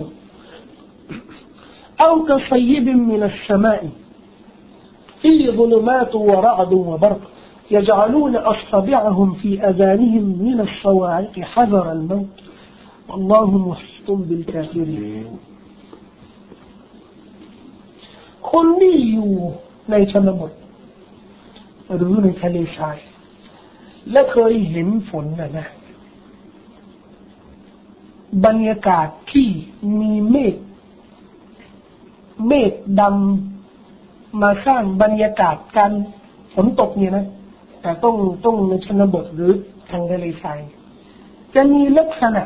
เอ้ากะซัยบิมมินัสสมาอิฟีซุลุมาตุวะรอดุวะบรกيجعلون أصابعهم في آذانهم من الصواعق حذر الموت والله محيط بالكافرين คนที่อยู่ในชนบทหรือในทะเลทรายและเคยเห็นฝนนะนะบรรยากาศที่มีเมฆเมฆดำมาสร้างบรรยากาศการฝนตกเนี่ยนะแต่ต้องต้องในชนบทหรือทางทะเลทรายจะมีลักษณะ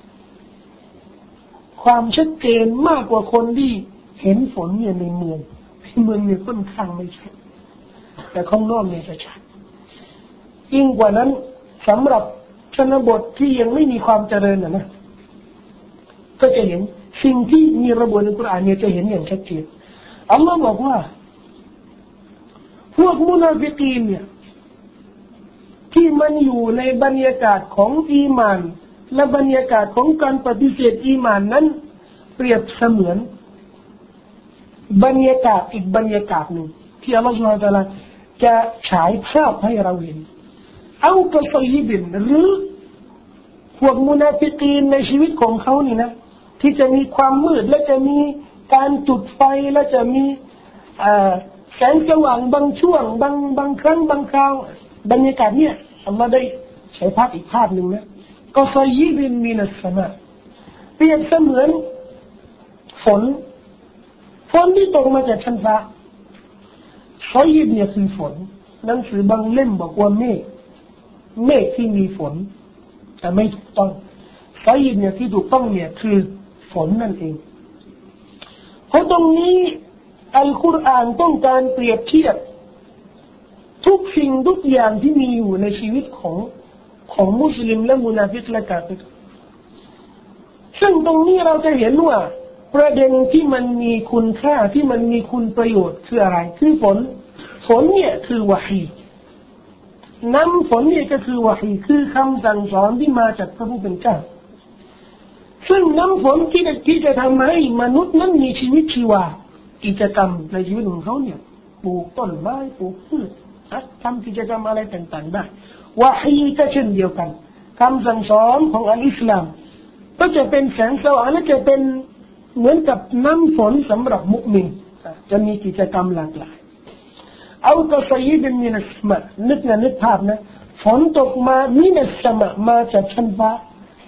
ความชัดเจนมากกว่าคนที่เห็นฝนเนี่ยในเมืองในเมืองเนี่ยค่อนข้างไม่ชัดแต่ข้างนอกเนี่ยจะชัดยิ่งกว่านั้นสำหรับชนบทที่ยังไม่มีความเจริญนะนะก็จะเห็นสิ่งที่มีระบุในกุรอานเนี่ยจะเห็นอย่างชัดเจนอัลลอฮ์บอกว่าพวกมุนาฟิกีนเนี่ยที่มันอยู่ในบรรยากาศของอีหม่านและบรรยากาศของการปฏิเสธอีหม่านนั้นเปรียบเสมือนบรรยากาศอีกบรรยากาศหนึ่งที่อัลลอฮฺ ซุบฮานะฮูวะตะอาลาจะฉายภาพให้เราเห็นเอากะซัยบินหรือพวกมุนาฟิกีนในชีวิตของเขานี่นะที่จะมีความมืดและจะมีการจุดไฟและจะมีแสงสว่างบางช่วงบางบางครั้งบางคราวบรรยากาศเนี่ยอัลลอฮ์ได้ใช้ภาพอีกภาพหนึ่งนะก็ซัยบินมินัสสมาเปรียบเสมือนฝนฝนที่ตกมาจากชั้นฟ้าซัยบินเนี่ยคือฝนหนังสือบางเล่มบอกว่าเมฆเมฆที่มีฝนแต่ไม่ถูกต้องซัยบินเนี่ยที่ถูกต้องเนี่ยคือฝนนั่นเองเพราะตรงนี้อัลกุรอานต้องการเปรียบเทียบทุกสิ่งทุกอย่างที่มีอยู่ในชีวิตของของมุสลิมและมุนาฟิกและกาเฟรซึ่งตรงนี้เราจะเห็นว่าประเด็นที่มันมีคุณค่าที่มันมีคุณประโยชน์คืออะไรคือฝนฝนเนี่ยคือวะฮีน้ำฝนเนี่ยก็คือวะฮีคือคำสั่งสอนที่มาจากพระผู้เป็นเจ้าซึ่งน้ำฝนที่จะที่จะทำให้มนุษย์นั้นมีชีวิตชีวากิจกรรมในชีวิตของเขาเนี่ยปลูกต้นไม้ปลูกพืชทำกิจกรรมอะไรต่างๆได้วะฮีก็เช่นเดียวกันคำสั่งสอนของอัลอิสลามก็จะเป็นแสงสว่างและจะเป็นเหมือนกับน้ำฝนสำหรับมุมินจะมีกิจกรรมหลากหลายเอากะซัยบินมินัสสมานึกนะนึกภาพนะฝนตกมามินัสสมามาจากชั้นฟ้า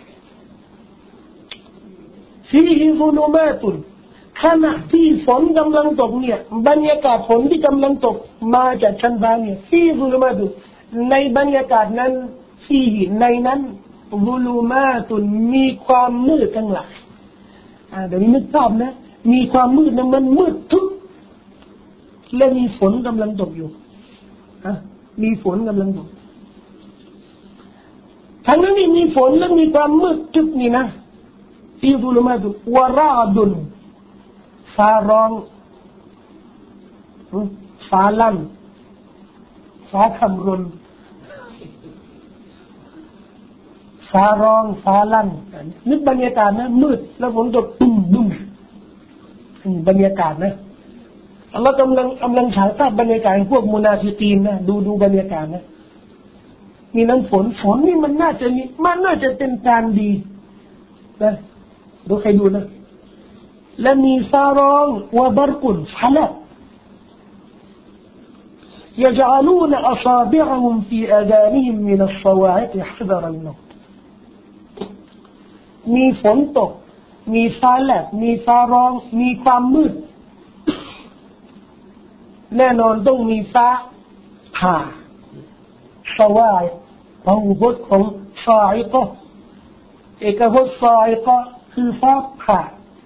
ฟีฮิซุลุมาตุนขณะที่ฝนกำลังตกเนี่ยบรรยากาศฝนที่กำลังตกมาจากชั้นฟ้าเนี่ยฟีซุลุมาตุนในบรรยากาศนั้นฟีในนั้นซุลุมาตุนมีความมืดทั้งหลายอ่าเดี๋ยวนี้นึกภาพนะมีความมืดนะมันมืดทึบและมีฝนกำลังตกอยู่อ่ะมีฝนกำลังตกทั้งนั้นนี่มีฝนและมีความมืดทึบนี่นะฟีซุลุมาตุนวะราดุนฟ้าร้องฟ้าลั่นฟ้าคำรนฟ้าร้องฟ้าลั่นนึกบรรยากาศนะมืดแล้วฝนตกตุ้มดุ้มบรรยากาศนะอัลลอฮ์กำลังกำลังฉายภาพบรรยากาศพวกมุนาฟิกีนนะดูดูบรรยากาศนะมีน้ำฝนฝนนี่มันน่าจะมีมันน่าจะเป็นการดีนะดูใครดูนะและมีฟ้าร้องวะบรกุนฟ้าแลบ يجعلون أصابعهم في آذانهم من الصواعق حذر الموت มีฝนตกมีฟ้าแลบมีฟ้าร้องมีความมืดแน่นอนต้องมีฟ้าผ่าสวายพหุพจน์ของซาอิกะเอกพจน์ซาอิกะคือฟ้าผ่า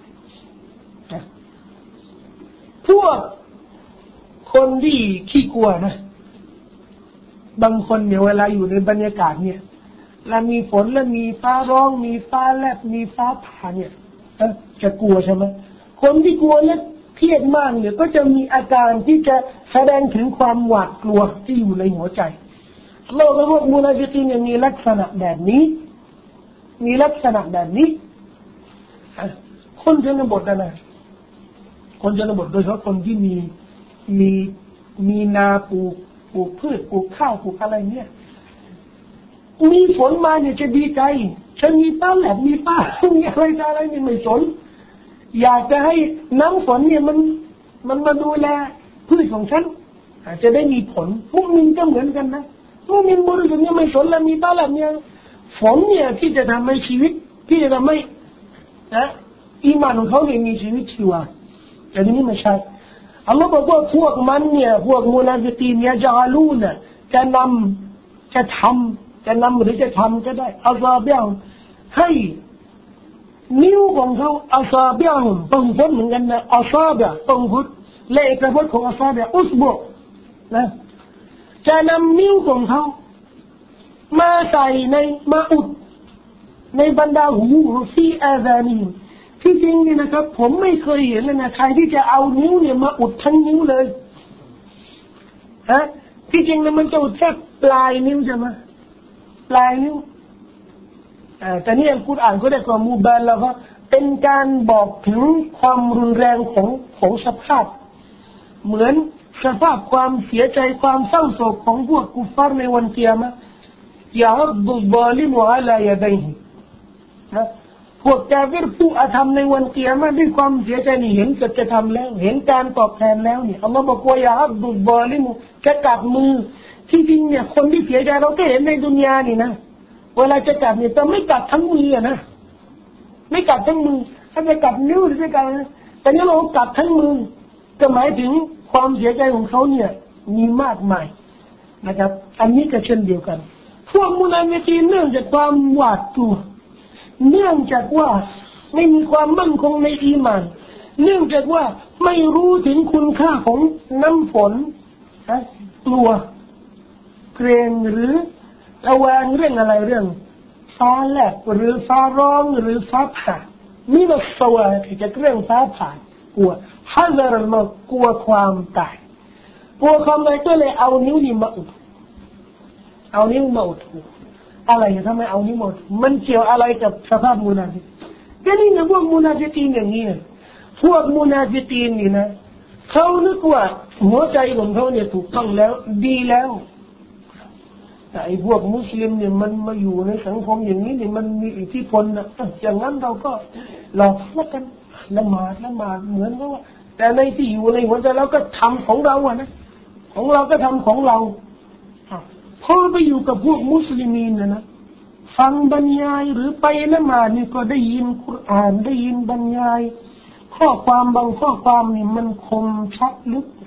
พวกคนที่ขี้กลัวนะบางคนเนี่ยเวลาอยู่ในบรรยากาศเนี่ยแล้วมีฝนแล้วมีฟ้าร้องมีฟ้าแลบมีฟ้าผ่าเนี่ยจะกลัวใช่ไหมคนที่กลัวและเครียดมากเนี่ยก็จะมีอาการที่จะแสดงถึงความหวาดกลัวที่อยู่ในหัวใจเราเรียกว่ามุนาฟิกีนเนี่ยมีลักษณะแบบนี้มีลักษณะแบบนี้คนชนบทนะคนชนบทโดยเฉพาะคนที่มีมีมีนาปลูกปลูกพืชปลูกข้าวปลูกอะไรเนี่ยมีฝนมาเนี่ยจะดีใจฉันมีฟ้าแลบมีฟ้ามีอะไรอะไรนี่ไม่สนอยากจะให้น้ำฝนเนี่ยมันมันมาดูแลพืชของฉันอาจจะได้มีผลมุมินก็เหมือนกันนะมุมินบุรุษเนี่ยไม่สนแล้วมีฟ้าแลบเนี่ยฝนเนี่ยที่จะทำให้ชีวิตที่จะทำให้นะอีหม่านของเขาเนี่ยมีชีวิตชีวาแต่ทีนี้ไม่ใช่อัลลอฮ์บอกว่าพวกมันเนี่ยพวกมุนาฟิกีนเนี่ยจะอาลูนะจะนำจะทำจะนำหรือจะทำก็ได้อัลลอฮ์เบี้ยให้นิ้วของเขาอัลซาเบียหุ่นต้องพูดเหมือนกันนะอัลซาเบียต้องพูดเลขกระบวนของอัลซาเบียอุสบุนะจะนำนิ้วของเขามาใส่ในมาอุดในบรรดาหูฟีอาซานีที่จริงนี่นะครับผมไม่เคยเห็นเลยนะใครที่จะเอานิ้วเนี่ยมาอุดทั้งนิ้วเลยฮะที่จริงเนี่ยมันจะอุดแค่ปลายนิ้วใช่ไหมปลายนิ้วแต่นี่อัลกุรอานก็ได้ความมุบาละกะห์เป็นการบอกถึงความรุนแรงของของสภาพเหมือนสภาพความเสียใจความเศร้าโศกของพวกกุฟาร์ในวันกิยามะฮ์ยะฮัดดุซอลิมอะลายะดัยฮินะพวกกาเฟรผู้อาธรรมในวันกิยามะฮ์ด้วยความเสียใจนี่เห็นสัจธรรมแล้วเห็นการตอบแทนแล้วเนี่ยอัลเลาะห์บอกว่ายะฮัดดุซอลิมจะกัดมือที่จริงเนี่ยคนที่เสียใจเราก็เห็นในดุนยานี่นะเวลาจะกัดเนี่ยจะไม่กัดทั้งมือนะไม่กัดทั้งมือถ้าจะกัดนิ้วหรือจะกัดแต่นี่เรากัดทั้งมือก็หมายถึงความเสียใจของเขาเนี่ยมีมากมายนะครับอันนี้ก็เช่นเดียวกันพวกมุนาฟิกีนเนื่องจากความหวาดกลัวเนื่องจากว่าไม่มีความมั่นคงในอีหม่านเนื่องจากว่าไม่รู้ถึงคุณค่าของน้ำฝนนะกลัวเกรงหรือระแวงเรื่องอะไรเรื่องฟ้าแลบหรือฟ้าร้องหรือฟ้าผ่ามีแต่สวาที่จะเรื่องฟ้าผ่ากลัวฮะซาร์มากลัวความตายกลัวความตายก็เลยเอานิ้วนี่มาอุดเอานิ้วมาอุดอะไรทำไมเอานิ้วมาอุดมันเกี่ยวอะไรกับสภาพมุนาฟิกก็นี่นะพวกมุนาฟิกีนอย่างนี้พวกมุนาฟิกีนนี่นะเขานึกว่าหัวใจของเขาเนี่ยถูกต้องแล้วดีแล้วแต่ไอ้พวกมุสลิมเนี่ยมันมาอยู่ในสังคมอย่างนี้เนี่ยมันมีอิทธิพลนะอย่างนั้นเราก็หลอกละกันละหมาดละหมาดเหมือนกับว่าแต่ในที่อยู่ในหัวใจเราก็ทำของเราอะนะของเราก็ทำของเราพอไปอยู่กับพวกมุสลิมีนนะนะฟังบรรยายหรือไปละหมาดนี่ก็ได้ยินกุรอานได้ยินบรรยายข้อความบางข้อความนี่มันคมชัดลึก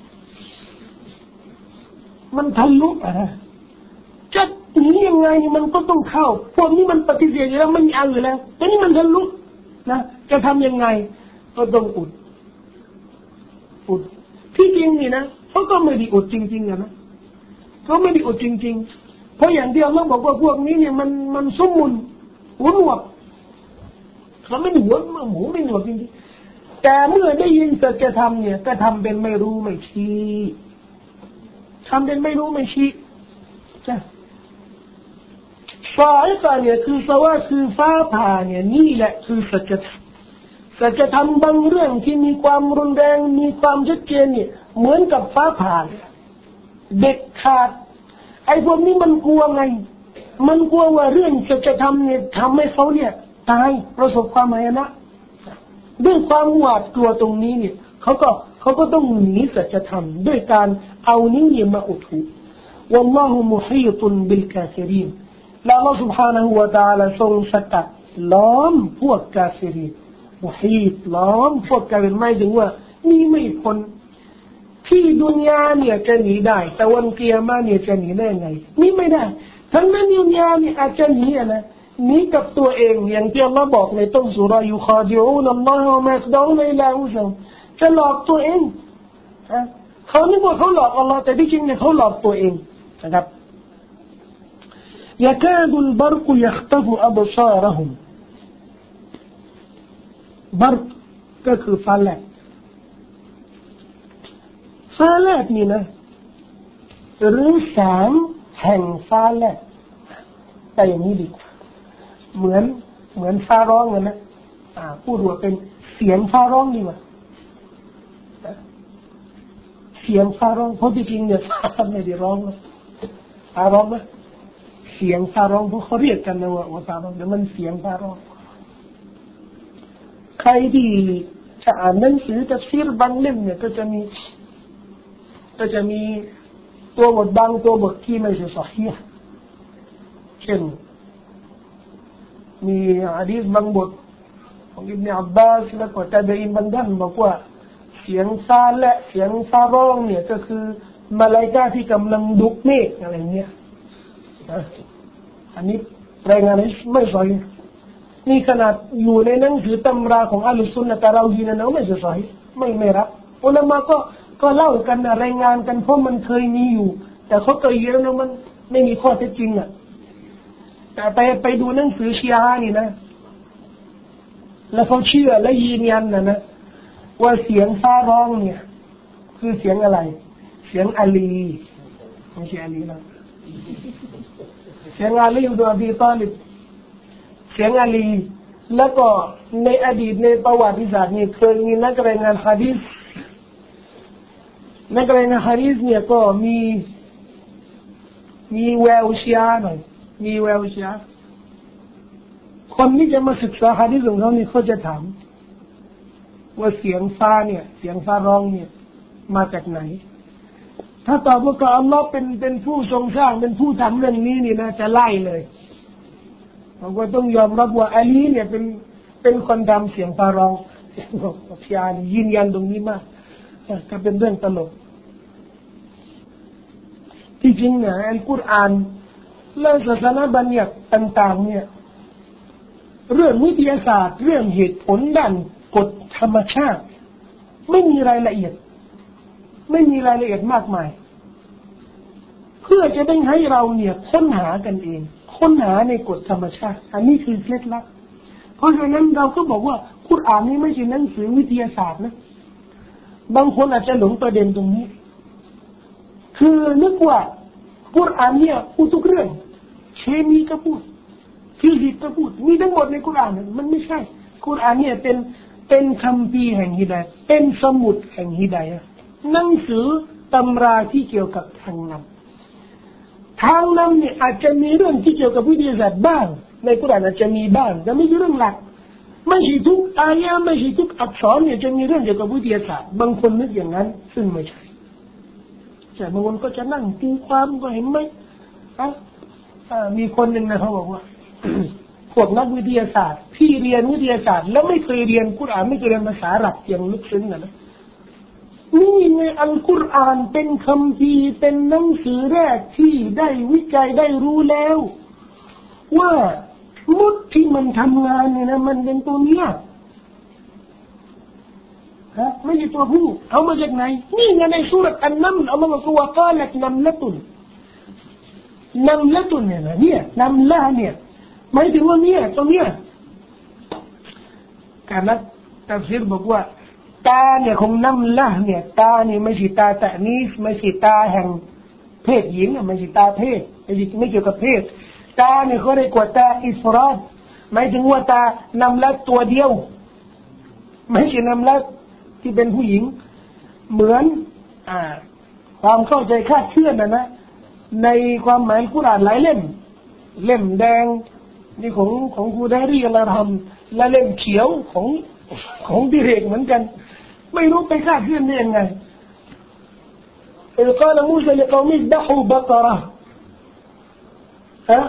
มันทะลุอะจะหนียังไงมันก็ต้องเข้าพวกนี้มันปฏิเสธอยู่แล้วไม่เอาอยู่แล้วแต่นี่มันทะลุนะจะทำยังไงก็ต้องอุดอุดที่จริงนี่นะเขาก็ไม่ได้อุดจริงๆนะเขาไม่ได้อุดจริงๆเพราะอย่างที่อัลเลาะห์บอกว่าพวกนี้เนี่ยมันมันสมมุนหัวหนวกเขาไม่หัวหมูไม่หนวกจริงๆแต่เมื่อได้ยินสัจธรรมเนี่ยก็ทำเป็นไม่รู้ไม่ชี้ทำเป็นไม่รู้ไม่ชี้จ้ะซาอิกะเนี่ยคือสวาคือฟ้าผ่าเนี่ยนี่แหละคือสัจธรรมสัจธรรมบางเรื่องที่มีความรุนแรงมีความชัดเจนเนี่ยเหมือนกับฟ้าผ่าเด็ดขาดไอ้พวกนี้มันกลัวไงมันกลัวว่าเรื่องสัจธรรมเนี่ยทำให้เขาเนี่ยตายประสบความหายนะด้วยความหวาดกลัวตรงนี้เนี่ยเขาก็เขาก็ต้องหนีสัจธรรมด้วยการเอานิ้วเนี่ยมาอุดหูวัลลอฮุมุฮีตุนบิลกาฟิรินแล้วอัลเลาะห์ سبحانه และ تعالى ทรงสกัดล้อมพวกกาเฟรีมุฮีตล้อมพวกกาเฟรไม่ถึงว่านี่ไม่พ้นที่ดุนยาเนี่ยจะหนีได้แต่วันกิยามะห์เนี่ยจะหนีได้ไงนี่ไม่ได้ทั้งนั้นดุนยาเนี่ยอาจจะหนีนะหนีกับตัวเองอย่างที่อัลลอฮ์บอกในต้นสุรายุคาดิอูนัลลอฮฺวะมาสดาวอิลาฮุซัมจะหลอกตัวเองเขาไม่บอกเขาหลอกอัลลอฮ์แต่ที่จริงเนี่ยเขาหลอกตัวเองนะครับيكاد البرق يخطف أبصارهم برق ก็คือฟ้าแลบฟ้าแลบนี่นะหรือแสงแห่งฟ้าแลบแต่อย่างนี้ดีกว่าเหมือนเหมือนฟ้าร้องกันนะอ่าพูดว่าเป็นเสียงฟ้าร้องดีกว่าเสียงฟ้าร้องเพราะจริงๆเนี่ยฟ้าไม่ได้ร้องนะฟ้าร้องนะเสียงฟ้าร้องพวกเขาเรียกกันนะว่าว่าฟ้าร้องแต่มันเสียงฟ้าร้องใครที่จะอ่านหนังสือตัฟซีรบางเล่มเนี่ยก็จะมีก็จะมีตัวบทบางตัวบทที่ไม่ใช่ซอฮีฮ์เช่นมีหะดีษบางบทของอิบนุอับบาสและก็ตาบีอีนบางท่านบอกว่าเสียงฟ้าและเสียงฟ้าร้องเนี่ยก็คือมลาอิกะฮ์ที่กำลังดุเมฆอะไรเงี้ยอันนี้รายงานไม่ซอฮีฮ์นี่ขนาดอยู่ในหนังสือตำราของอัลลุซุนนะแต่เรายืนยันว่าไม่ใช่ซอฮีฮ์ไม่ไม่รับอุลามะก็ก็เล่ากันนะรายงานกันเพราะมันเคยมีอยู่แต่เขาเคยยืนยันว่ามันไม่มีข้อเท็จจริงอ่ะแต่ไปไปดูหนังสือชีอะห์นี่นะแล้วเขาเชื่อและยืนยันนะนะว่าเสียงฟ้าร้องเนี่ยคือเสียงอะไรเสียงอาลีไม่ใช่อาลีนะเสียงอาลีอิบนุอบีฏอลิบเสียงอาลีแล้วก็ในอดีตในประวัติศาสตร์นี่เคยมีนักรายงานหะดีษนักรายงานหะดีษเนี่ยก็มีมีแววชีอะห์หน่อยมีแววชีอะห์คนที่จะมาศึกษาหะดีษของเขานี่เขาจะถามว่าเสียงฟ้าเนี่ยเสียงฟ้าร้องเนี่ยมาจากไหนถ้าตอบว่าก็อัลลอฮ์เป็นเป็นผู้ทรงสร้างเป็นผู้ทำเรื่องนี้นี่นะจะไล่เลยเราก็ต้องยอมรับว่าอาลีเนี่ยเป็นเป็นคนทำเสียงฟ้าร้องพี่อาลียืนยันตรงนี้มากก็เป็นเรื่องตลกที่จริงเนี่ยอัลกุรอานและศาสนาบัญญัติต่างๆเนี่ยเรื่องวิทยาศาสตร์เรื่องเหตุผลด้านกฎธรรมชาติไม่มีรายละเอียดไม่มีรายละเอียดมากมายเพื่อจะได้ให้เราเนี่ยค้นหากันเองค้นหาในกฎธรรมชาติอันนี้คือเคล็ดลับเพราะฉะนั้นเราก็บอกว่ากุรอานนี้ไม่ใช่หนังสือวิทยาศาสตร์นะบางคนอาจจะหลงประเด็นตรงนี้คือนึกว่ากุรอานเนี่ยพูดทุกเรื่องเคมีก็พูดฟิสิกส์ก็พูดมีทั้งหมดในกุรอานมันไม่ใช่กุรอานเนี่ยเป็นเป็นคัมภีร์แห่งฮิดายะห์เป็นสมุดแห่งฮิดายะห์หนังสือตำราที่เกี่ยวกับทางนำทางนำเนี่ยอาจจะมีเรื่องที่เกี่ยวกับวิทยาศาสตร์บ้างในกุรอานอาจจะมีบ้างแต่ไม่ใช่เรื่องหลักไม่ใช่ทุกอายะห์ไม่ใช่ทุกอักษรเนี่ยจะมีเรื่องเกี่ยวกับวิทยาศาสตร์บางคนนึกอย่างนั้นซึ่งไม่ใช่แต่บางคนก็จะนั่งตีความก็เห็นไหมอ่ะมีคนหนึ่งนะเขาบอกว่า พวกนักวิทยาศาสตร์ที่เรียนวิทยาศาสตร์แล้วไม่เคยเรียนกุรอานไม่เคยเรียนภาษาอาหรับอย่างลึกซึ้งนะนะนี่ในอัลกุรอานเป็นคัมภีร์เป็นหนังสือแรกที่ได้วิจัยได้รู้แล้วว่ามุดที่มันทำงานเนี่ยนะมันเป็นตัวเมียฮะไม่ใช่ตัวผู้เอามาจากไหนนี่ไงในสุราอันนัมเอามาบอกว่ากัลลัตนัมละตุนนัมละตุนเนี่ยนะเนี่ยนัมละเนี่ยหมายถึงว่าเนี่ยตัวเนี้ยการนักตัฟซีรบอกว่าตาเนี่ยของนัมละเนี่ยตาเนี่ยไม่ใช่ตาตะนีสไม่ใช่ตาแห่งเพศหญิงไม่ใช่ตาเพศไม่ใช่ไม่เกี่ยวกับเพศตาเนี่ยเขาเรียกว่าตาอิสราดหมายถึงว่าตานำละตัวเดียวไม่ใช่นำละที่เป็นผู้หญิงเหมือนอ่าความเข้าใจคลาดเคลื่อนนะนะในความหมายกุรอานหลายเล่มเล่มแดงนี่ของของกูได้เรียนละทำและเล่มเขียวของของดิเรกเหมือนกันไม่รู้ไปคลาดเคลื่อนได้ยังไงإذ قال موسى لقومه اذبحوا بقرة ها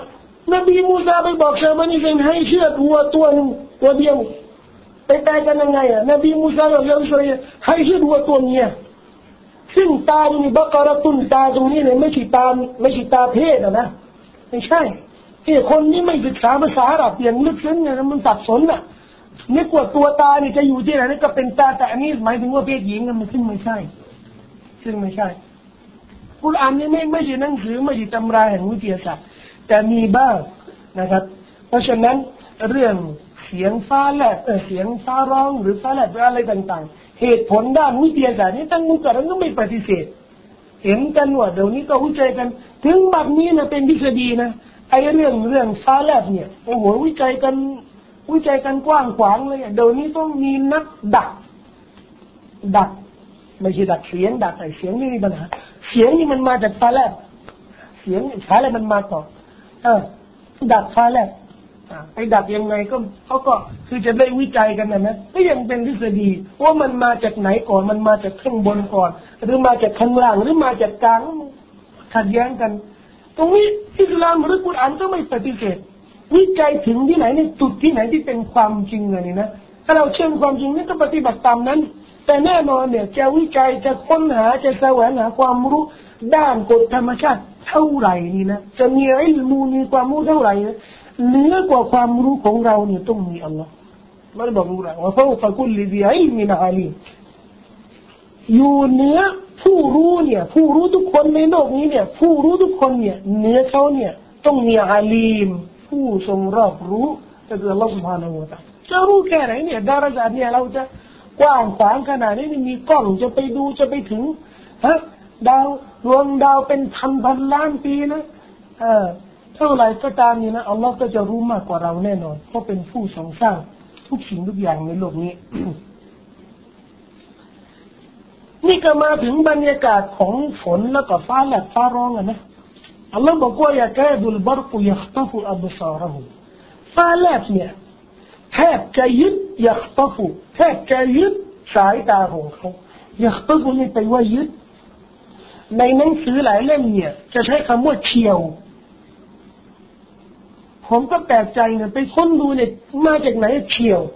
นบีมูซาไปบอกชาวบันิอิสราเอลให้เชือดวัวตัวนึงตัวเดียวไปตายกันยังไงอ่ะนบีมูซาบอกชาวอิสราเอลให้เชือดวัวตัวเมียซึ่งตานี่บักระตุนตาตรงนี้เนี่ยไม่ใช่ตาไม่ใช่ตาเพศอ่ะนะไม่ใช่ที่คนนี้ไม่ศึกษาภาษาอาหรับอย่างลึกซึ้งเนี่ยมันสับสนอ่ะนึกว่าตัวตานี่จะอยู่ที่ไหนนี่ก็เป็นตาแต่อันนี้หมายถึงว่าเพศหญิงมันซึ่งไม่ใช่ซึ่งไม่ใช่กุรอานนี่ไม่ไม่ใช่หนังสือไม่ใช่ตำราแห่งวิทยาศาสตร์แต่มีบ้างนะครับเพราะฉะนั้นเรื่องเสียงฟ้าแลบเออเสียงฟ้าร้องหรือฟ้าแลบหรืออะไรต่างๆเหตุผลด้านวิทยาศาสตร์นี่ตั้งมุกกันก็ไม่ปฏิเสธเห็นกันว่าเดี๋ยวนี้ก็วิจัยกันถึงแบบนี้นะเป็นทฤษฎีนะไอ้เรื่องเรื่องฟ้าแลบเนี่ยโอ้โหวิจัยกันวิจัยกันกว้างขวางเลยเดี๋ยวนี้ต้องมีนักดักดักไม่ใช่ดักเสียงดักไอ้เสียงนี่มีปัญหาเสียงนี่มันมาจากฟ้าแลบเสียงฟ้าแลบมันมาต่อเออดักฟ้าแลบไอ้ดักยังไงก็เขาก็คือจะได้วิจัยกันนะนะก็ยังเป็นทฤษฎีว่ามันมาจากไหนก่อนมันมาจากข้างบนก่อนหรือมาจากข้างล่างหรือมาจากกลางขัดแย้งกันตรงนี้อิสลามหรือกุรอานก็ไม่ปฏิเสธวิจัยถึงที่ไหนในจุดที่ไหนที่เป็นความจริงอะไรนะถ้าเราเชื่อความจริงนี่ก็ปฏิบัติตามนั้นแต่แน่นอนเนี่ยจะวิจัยจะค้นหาจะแสวงหาความรู้ด้านกฎธรรมชาติเท่าไหร่นี่นะจะมีอิลมูมีความรู้เท่าไหร่เหนือกว่าความรู้ของเราเนี่ยต้องมีอัลลอฮ์ไม่ได้บอกว่าว่าฟาวกะกุลลิซิอิลมินอาลีอยู่เหนือผู้รู้เนี่ยผู้รู้ทุกคนในโลกนี้เนี่ยผู้รู้ทุกคนเนี่ยเหนือเขาเนี่ยต้องมีอาลีมผู้ทรงรอบรู้ก็คืออัลลอฮ์ سبحانه และ تعالى จะรู้แค่ไหนเนี่ยดาราจาเนี่ยเราจะกว้างขวางขนาดนี้มีกล้องจะไปดูจะไปถึงฮะดาวดวงดาวเป็นพันพันล้านปีนะเออเท่าไรก็ตามนี่นะอัลลอฮ์ก็จะรู้มากกว่าเราแน่นอนเพราะเป็นผู้ทรงสร้างทุกสิ่งทุกอย่างในโลกนี้ นี่ก็มาถึงบรรยากาศของฝนแล้วก็ฟ้าแลบฟ้าร้องอ่ะนะอัลลอฮ์บอกว่ายากาดุลบรกุยัคตฟุอับซาระฮุฟ้าแลบเนี่ยแทบจะยึดยัคตฟุแทบจะยึดสายตาของเขายัคตฟุนี่แปลว่ายึดในหนังสือหลายเล่มเนี่ยจะใช้คำว่าเฉียวผมก็แปลกใจเนี่ยไปค้นดูเนี่ยมาจากไหนเฉียว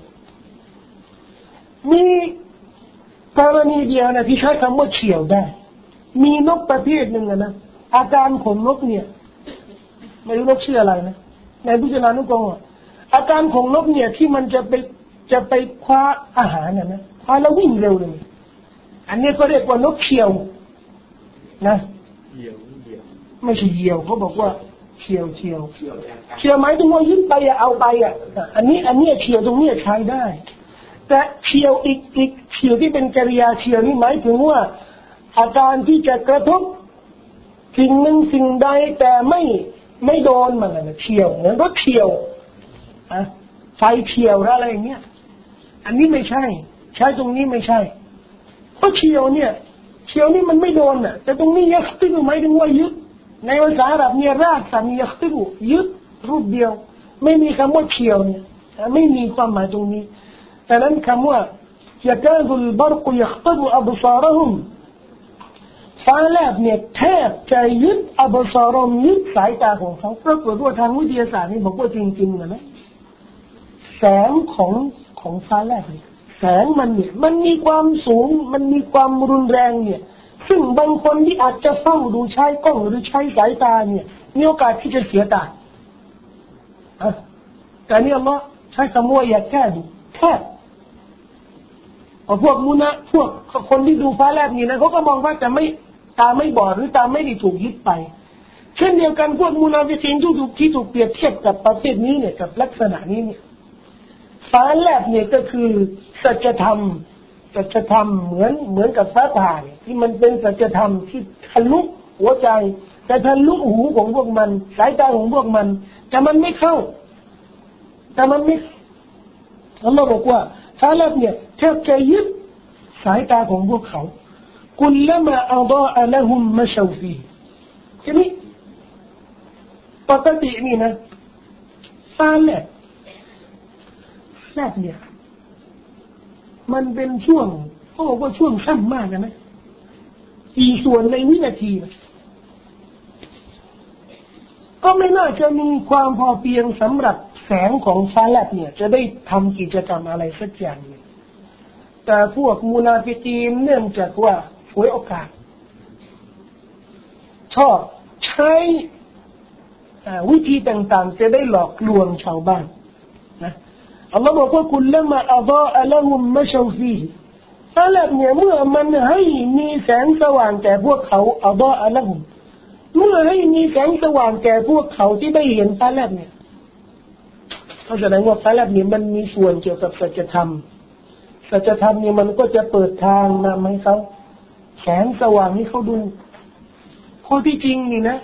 มีกรณีเดียวนะที่ใช้คำว่าเฉียวได้มีนกประเภทหนึ่งนะอาการของนกเนี่ยไม่รู้นกชื่ออะไรนะในพิจารณานุกรมอาการของนกเนี่ยที่มันจะไปจะไปคว้าอาหารนะนะคว้าแล้ววิ่งเร็วเลยอันนี้ก็เรียกว่านกเฉียวนะเฉียวเฉียวไม่ใช่เฉียวเขาบอกว่าเฉียวเฉียวเฉียวหมายถึงว่ายึดไปเอาไปอ่ะอันนี้อันนี้เฉียวตรงนี้ใช้ได้แต่เฉียวอีกอีกเฉียวที่เป็นกริยาเฉียวนี่หมายถึงว่าอาการที่จะกระทบสิ่งหนึ่งสิ่งใดแต่ไม่ไม่โดนมันนะเฉียวเหมือนรถเฉียวอะไฟเฉียวอะไรอย่างเงี้ยอันนี้ไม่ใช่ใช้ตรงนี้ไม่ใช่เพราะเฉียวเนี่ยเฉียวนี่มันไม่โดนน่ะแต่ตรงนี้ยักษ์ติบุหมายถึงว่ายึดในภาษาอาหรับเนี่ยรากศัพท์ยักษ์ติบุยึดรูปเดียวไม่มีคำว่าเฉียวเนี่ยไม่มีความหมายตรงนี้แต่นั้นคำว่ายากาดุลบรกุยัคตบุอับซาระฮุมฟ้าแลบเนี่ยแทบจะยึดอับซาระฮุมยึดสายตาของเขาปรากฏว่าทางวิทยาศาสตร์นี่บอกว่าจริงๆนะนะแสงของของฟ้าแลบเนี่ยแสงมันเนี่ยมันมีความสูงมันมีความรุนแรงเนี่ยซึ่งบางคนที่อาจจะเฝ้าดูใช้กล้องหรือใช้สายตาเนี่ยมีโอกาสที่จะเสียตาอ่ะแต่นี่อัลลอฮ์ใช้คำว่าอย่าแค่ดูแค่พวกมุนะพวกคนที่ดูฟ้าแลบนี่นะเขาก็มองว่าจะไม่ตาไม่บอดหรือตาไม่ได้ถูกยึดไปเช่นเดียวกันพวกมุนาฟิกีนที่ถูกที่ถูกเปรียบเทียบกับประเภทนี้เนี่ยกับลักษณะนี้เนี่ยฟ้าแลบเนี่ยก็คือสัจธรรมสัจธรรมเหมือนเหมือนกับฟ้าผ่าเนี่ยที่มันเป็นสัจธรรมที่ทะลุหัวใจแต่ทะลุหูของพวกมันสายตาของพวกมันแต่มันไม่เข้าแต่มันไม่อัลลอฮ์บอกว่าฟ้าแลบเนี่ยแทบจะยึดสายตาของพวกเขากุลละมาอัฎาอะละฮุมมะชาวฟีทีนี้ปกตินี่นะฟ้าแลบแลบเนี่ยมันเป็นช่วงเขาบอกว่าช่วงสั้นมากนะกี่ส่วนในวินาทีก็ไม่น่าจะมีความพอเพียงสำหรับแสงของฟ้าแลบเนี่ยจะได้ทำกิจกรรมอะไรสักอย่างนึงแต่พวกมุนาฟิกีนเนื่องจากว่าฉวยโอกาสชอบใช้วิธีต่างๆจะได้หลอกลวงชาวบ้านนะอัลลอฮ์บอกว่าคุลละมาอัฎาอะละฮุมมะชาวฟีฮิฟ้าแลบเนี่ยเมื่อมันให้มีแสงสว่างแก่พวกเขาอัฎาอะละฮุมเมื่อให้มีแสงสว่างแก่พวกเขาที่ได้เห็นฟ้าแลบเนี่ยเขาแสดงว่าฟ้าแลบเนี่ยมันมีส่วนเกี่ยวกับสัจธรรมสัจธรรมเนี่ยมันก็จะเปิดทางนำให้เขาแสงสว่างให้เขาดูข้อที่จริงนี่นะ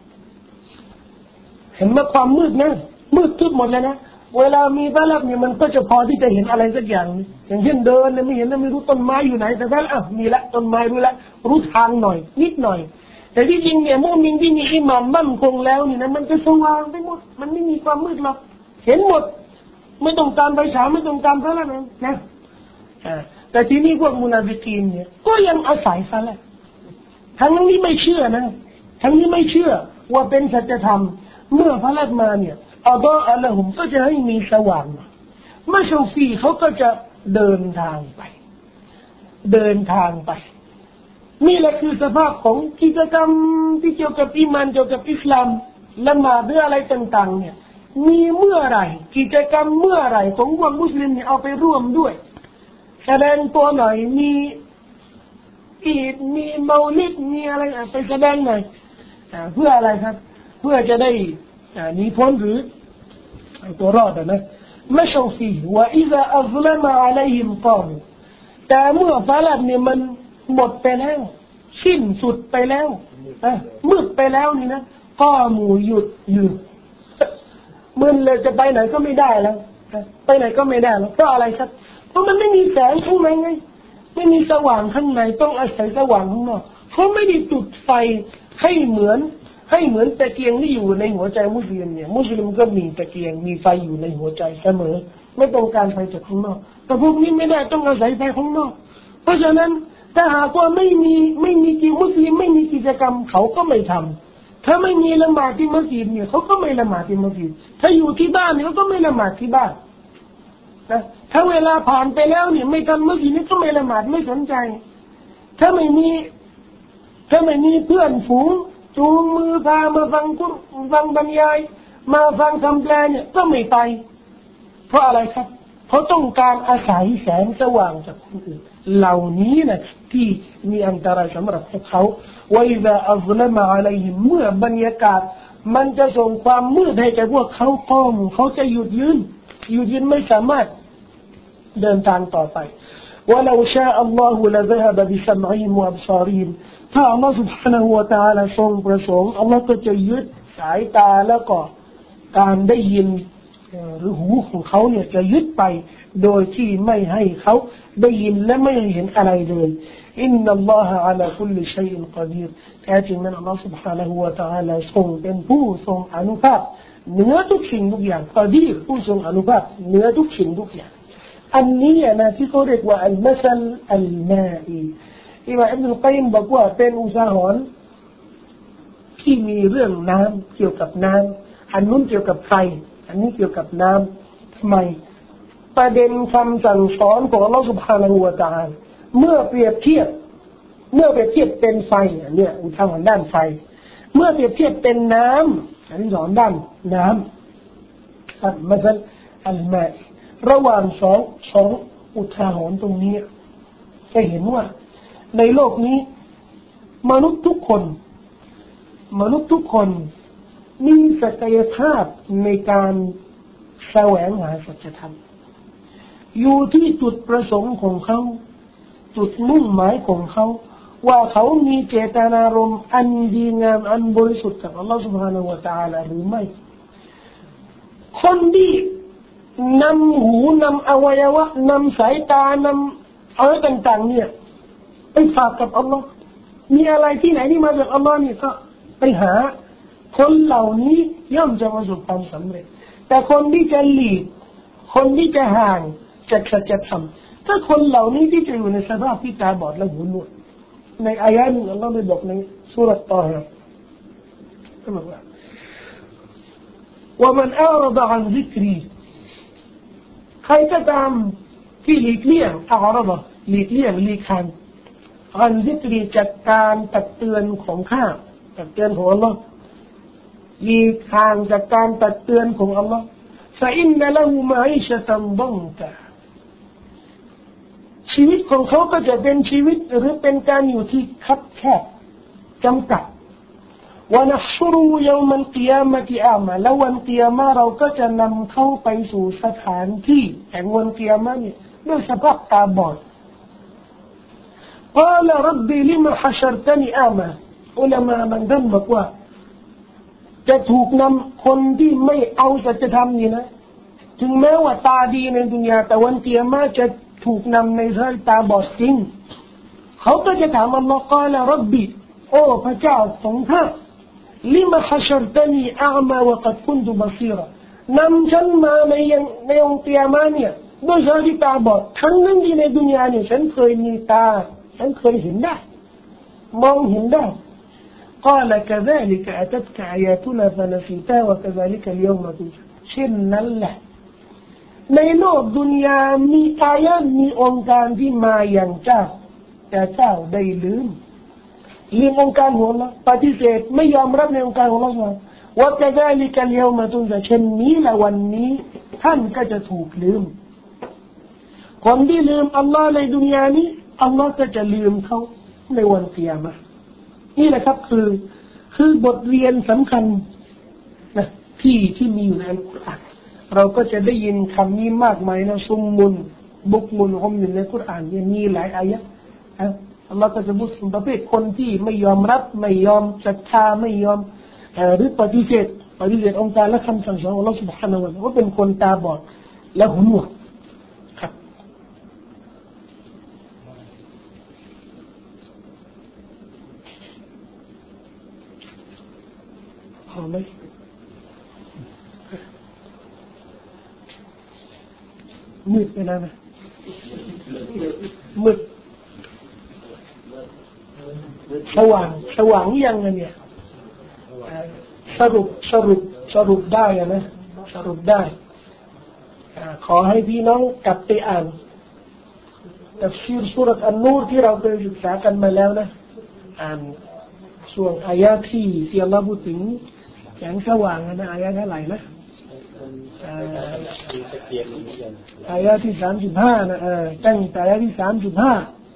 เห็นไหมความมืดนะมืดทึบหมดเลยนะเวลามีฟ้าแลบเนี่ยมันก็จะพอที่จะเห็นอะไรสักอย่างอย่างเช่นเดินเนี่ยไม่เห็นนะไม่รู้ต้นไม้อยู่ไหนแต่ฟ้าอ่ะมีละต้นไม้รู้ละรู้ทางหน่อยนิดหน่อยแต่ที่จริงเนี่ยมุมินที่มีอิมานมั่นคงแล้วนี่นะมันจะสว่างไปหมดมันไม่มีความมืดหรอกเห็นหมดไม่ต้องการไฟฉายไม่ต้องการฟ้าแลบนะแต่ที่นี่พวกมุนาฟิกีนเนี่ยก็ยังอาศัยฟ้าแลบทั้งนี้ไม่เชื่อนะทั้งนี้ไม่เชื่อว่าเป็นสัจธรรมเมื่อฟ้าแลบมาเนี่ยอัฎาอะละฮุมก็จะให้มีสว่างมาชาวฟีเขาก็จะเดินทางไปเดินทางไปนี่แหละคือสภาพของกิจกรรมที่เกี่ยวกับอิมานเกี่ยวกับอิสลามละหมาดหรืออะไรต่างๆเนี่ยมีเมื่อไหร่กิจกรรมเมื่อไหร่ของพวกมุสลิมเนี่ยเอาไปร่วมด้วยแสดงตัวหน่อยมีอีดมีเมาลิดมีอะไรไปแสดงหน่อยเพื่ออะไรครับเพื่อจะได้หนีพ้นหรือตัวรอดนะไม่ชอบฟีว่าอิซาอัลลัมอะลัยฮิมกอมแต่เมื่อฟ้าแลบเนี่ยมันหมดไปแล้วสิ้นสุดไปแล้วมืดไปแล้วนี่นะก็หมู่หยุดยืนมึนเลยจะไปไหนก็ไม่ได้แล้วไปไหนก็ไม่ได้แล้วเพราะอะไรครับเพราะมันไม่มีแสงข้างในไงไม่มีสว่างข้างในต้องอาศัยสว่างข้างนอกเขาไม่ได้จุดไฟให้เหมือนให้เหมือนตะเกียงที่อยู่ในหัวใจมุสลิมเนี่ยมุสลิมก็มีตะเกียงมีไฟอยู่ในหัวใจเสมอไม่ต้องการไฟจากข้างนอกแต่พวกนี้ไม่ได้ต้องอาศัยไฟข้างนอกเพราะฉะนั้นถ้าหากว่าไม่มีไม่มีกิจมุสลิมไม่มีกิจกรรมเขาก็ไม่ทำถ้าไม่มีละหมาดที่มัสยิดเนี่ยเขาก็ไม่ละหมาดที่มัสยิดถ้าอยู่ที่บ้านเนี่ยเขาก็ไม่ละหมาดที่บ้านนะถ้าเวลาผ่านไปแล้วเนี่ยไม่ทำมัสยิดนี่ก็ไม่ละหมาดไม่สนใจถ้าไม่มีถ้าไม่มีเพื่อนฝูงจูงมือพามาฟังกุรฟังบรรยายมาฟังคำแปลเนี่ยก็ไม่ไปเพราะอะไรครับเขาต้องการอาศัยแสงสว่างจากคนอื่นเหล่านี้นะที่มีอันตรายสำหรับพวกเขาว่าอิซาอัลลัมอะลัยฮิมเมื่อบรรยากาศมันจะส่งความมืดให้แก่พวกเขาก้มเขาจะหยุดยืนหยุดยืนไม่สามารถเดินทางต่อไปولو شاء الله لذهب بسمعهم وابصارهم ถ้าอัลลอฮฺ سبحانه และ تعالى ทรงประสงค์อัลลอฮฺก็จะยึดสายตาแล้วก็การได้ยินหรือหูของเขาเนี่ยจะยึดไปโดยที่ไม่ให้เขาได้ยินและไม่เห็นอะไรเลยอินนัลลอฮะอะลาคุลลิชัยอินกอดีรแท้จริงนั้นอัลลอฮฺ سبحانه และ تعالى ทรงเป็นผู้ทรงอนุภาพเหนือทุกสิ่งทุกอย่างกอดีรผู้ทรงอนุภาพเหนือทุกสิ่งทุกอย่างอันนี้นะที่เขาเรียกว่าอัลมัซัลอัลมาอีอิบนุกัยยิมบอกว่าเป็นอุทาหรณ์ที่มีเรื่องน้ำเกี่ยวกับน้ำอันนู้นเกี่ยวกับไฟอันนี้เกี่ยวกับน้ำทำไมประเด็นคำสั่งสอนของอัลลอฮฺ سبحانه และ تعالى เมื่อเปรียบเทียบเมื่อเปรียบเทียบเป็นไฟเนี่ยอุทาหรณ์ด้านไฟเมื่อเปรียบเทียบเป็นน้ำอันนี้สอนด้านน้ำอัลมัซัลอัลมาอีระหว่างสองสองอุทาหรณ์ตรงนี้จะเห็นว่าในโลกนี้มนุษย์ทุกคนมนุษย์ทุกคนมีศักยภาพในการแสวงหาสัจธรรมอยู่ที่จุดประสงค์ของเขาจุดมุ่งหมายของเขาว่าเขามีเจตนารมณ์อันดีงามอันบริสุทธิ์จากอัลลอฮฺ سبحانه และ تعالى หรือไม่คนที่นำหูนำอวัยวะนำสายตานำอะไรต่างๆเนี่ยไปฝากกับอัลลอฮ์มีอะไรที่ไหนที่มาจากอัลลอฮ์นี่ก็ไปหาคนเหล่านี้ย่อมจะประสบความสำเร็จแต่คนที่จะหลีกคนที่จะห่างจากสัจธรรมถ้าคนเหล่านี้ที่จะอยู่ในสภาพที่ตาบอดและหูหนวกในอายะห์นึงอัลลอฮ์ได้บอกในซูเราะห์ตอฮาก็บอกว่าว่ามันอาระดะอันซิกรีใครก็ตามที่หลีกเลี่ยงอาระดะหลีกเลี่ยงหลีกทางอันซิกรีจากการตักเตือนของข้าตักเตือนของอัลลอฮ์หลีกทางจากการตักเตือนของอัลลอฮ์ฟะอินนะละฮูมะอิชะตันดังกะชีวิตของเขาก็จะเป็นชีวิตหรือเป็นการอยู่ที่คับแคบจำกัดวันนัชรูยามันกิยามะติอามาแล้ววันกิยามะเราก็จะนำเขาไปสู่สถานที่แห่งวันกิยามะเนี่ยด้วยสภาพตาบอดقال ربي لما حشرتني أعمى อุลามะบางท่านบอกว่าจะถูกนำคนที่ไม่เอาสัจธรรมนี่นะถึงแม้ว่าตาดีในดุนยาแต่วันกิยามะจะถูกนำในสายตาบอดจริงเขาก็จะถามอัลลอฮ์ قال ربي โอ้พระเจ้าของข้าลิมาฮัชรตนีอามาและกัดคุนตุบาซีรนำฉันมาในยังในองค์กิยามะเนี่ยด้วยสายตาบอดทั้งนั้นที่ในดุนยาเนี่ยฉันเคยมีตาฉันเคยเห็นได้มองเห็นได้ قال كذلك أتتك آياتنا فنسيتها وكذلك اليوم تنسى เช่นนั้นแหละในโลกดุนยามีอายะมีองค์การที่มาอย่างเจ้าแต่เจ้าได้ลืมลืมองค์การของอัลเลาะห์ปฏิเสธไม่ยอมรับในองค์การของอัลเลาะห์ว่าจะได้ลิกัลยามาตุนจะเช่นนี้ละวันนี้ท่านก็จะถูกลืมคนที่ลืมอัลลอฮ์ในดุนยานี้อัลลอฮ์ก็จะลืมเขาในวันกิยามะห์นี่แหละครับคือคือบทเรียนสำคัญนะที่ที่มีอยู่ในอัลกุรอานเราก็จะได้ยินคำนี้มากมายนะซุมมุนบุกมุนฮุมในกุรอานเนี่ยมีหลายอายะห์อัลลอฮ์ก็จะพูดถึงประเภทคนที่ไม่ยอมรับไม่ยอมศรัทธาไม่ยอมหรือปฏิเสธปฏิเสธองค์การและคำสั่งสอนของอัลลอฮ์ سبحانه และ تعالى ว่าเป็นคนตาบอดและหูหนวกครับพอไหมมืดไปแล้วนะมืดสว่างสว่างยังไงเนี่ยสรุปสรุปสรุปได้นะสรุปได้ขอให้พี่น้องกลับไปอ่านตัฟซีรซูเราะห์อันนูรที่เราเคยศึกษากันมาแล้วนะอ่านส่วนอายะที่ที่อัลเลาะห์พูดถึงแสงสว่างนะอายะเท่าไหร่นะอายะที่สามสิบห้านะเออตั้งแต่อายะที่สามสิบห้า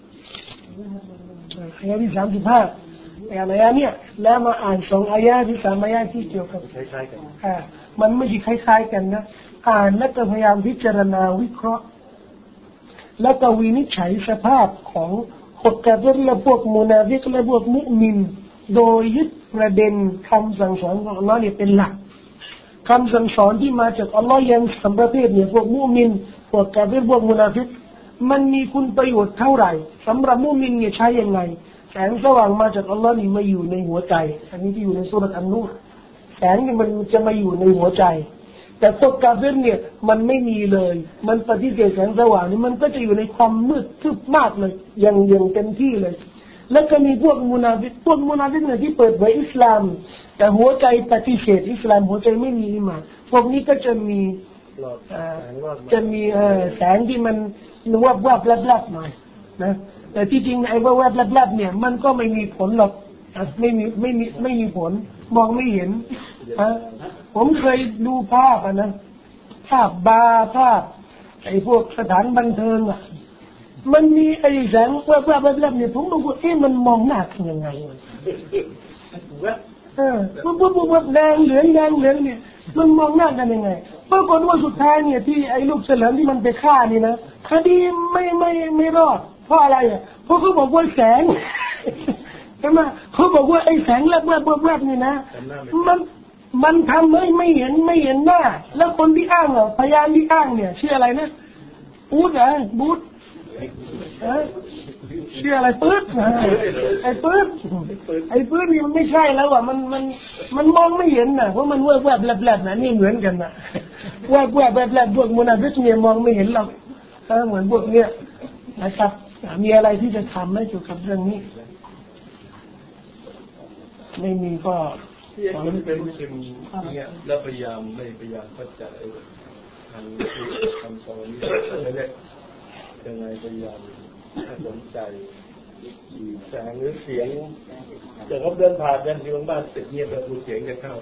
อายะที่สามสิบห้าแต่อายะเนี่ยแล้วมาอ่านสองอายะที่สามอายะที่เกี่ยวกับคล้ายๆกันอ่ามันไม่ใช่คล้ายๆกันนะอ่านแล้วก็พยายามพิจารณาวิเคราะห์แล้วก็วินิจฉัยสภาพของคนกาเฟรและพวกมุนาฟิกและพวกมุมินโดยยึดประเด็นคำสั่งสอนของอัลลอฮ์เนี่ยเป็นหลักคำสั่งสอนที่มาจากอัลลอฮ์ยังสำหรับประเภทเนี่ยพวกมุมินพวกกาเฟรพวกมุนาฟิกมันมีคุณประโยชน์เท่าไหร่สำหรับมุมินเนี่ยใช้ยังไงแสงสว่างมาจากอัลลอฮ์นี่มาอยู่ในหัวใจอันนี้ที่อยู่ในซูเราะห์อันนูรแสงนี่มันจะมาอยู่ในหัวใจแต่พวกกาเฟรเนี่ยมันไม่มีเลยมันปฏิเสธแสงสว่างนี่มันก็จะอยู่ในความมืดทึบมากเลยอย่างอย่างเต็มที่เลยแล้วก็มีพวกมุนาฟิกพวกมุนาฟิกเนี่ยที่เปิดเผยอิสลามแต่หัวใจปฏิเสธอิสลามหัวใจไม่มีอิมานพวกนี้ก็จะมีจะมีแสงที่มันวับวับแลบๆหน่อยนะแต่ที่จริงไอ้วับวับแลบๆเนี่ยมันก็ไม่มีผลหรอกไม่มีไม่มีไม่มีผลมองไม่เห็นฮะผมเคยดูภาพอ่ะนะภาพบาร์ภาพไอ้พวกสถานบันเทิงอ่ะมันมีไอ้แสงวับวับแลบๆเนี่ยผมบอกว่าเอ๊ะมันมองหน้ากันยังไงเออวับวับวับแดงเหลืองแดงเหลืองเนี่ยมันมองหน้ากันยังไงปรากฏว่าสุดท้ายเนี่ยที่ไอ้ลูกเฉลิมที่มันไปฆ่านี่นะคดีไม่ไม่ไม่รอดเพราะอะไรอ่ะเพราะเขาบอกว่าแสงใช่ไหมเขาบอกว่าไอ้แสงแลบแลบแลบนี่นะมันมันทำให้ไม่เห็นไม่เห็นหน้าแล้วคนที่อ้างอ่ะพยานที่อ้างเนี่ยชื่ออะไรนะบูธเหรอบูธชื่ออะไรปื๊ดไอ้ปื๊ดไอ้ปื๊ดนี่มันไม่ใช่แล้วอ่ะมันมันมันมองไม่เห็นน่ะเพราะมันแวบแวบแลบแลบนะนี่เหมือนกันน่ะแวบแวบแลบแลบพวกมุนาฟิกเนี่ยมองไม่เห็นหรอกเหมือนพวกเนี้ยนะครับมีอะไรที่จะทำไหมเกี่ยวกับเรื่องนี้ไม่มีก็ที่คนเป็นมุสลิมเนี่ยแล้วพยายามไม่พยายามเข้าใจทางคำสอนนี้ไม่ได้ยังไงพยายามให้สนใจแสงหรือเสียงจะเขาเดินผ่านกันที่บ้านติดเงียบแล้วดูเสียงจะเข้า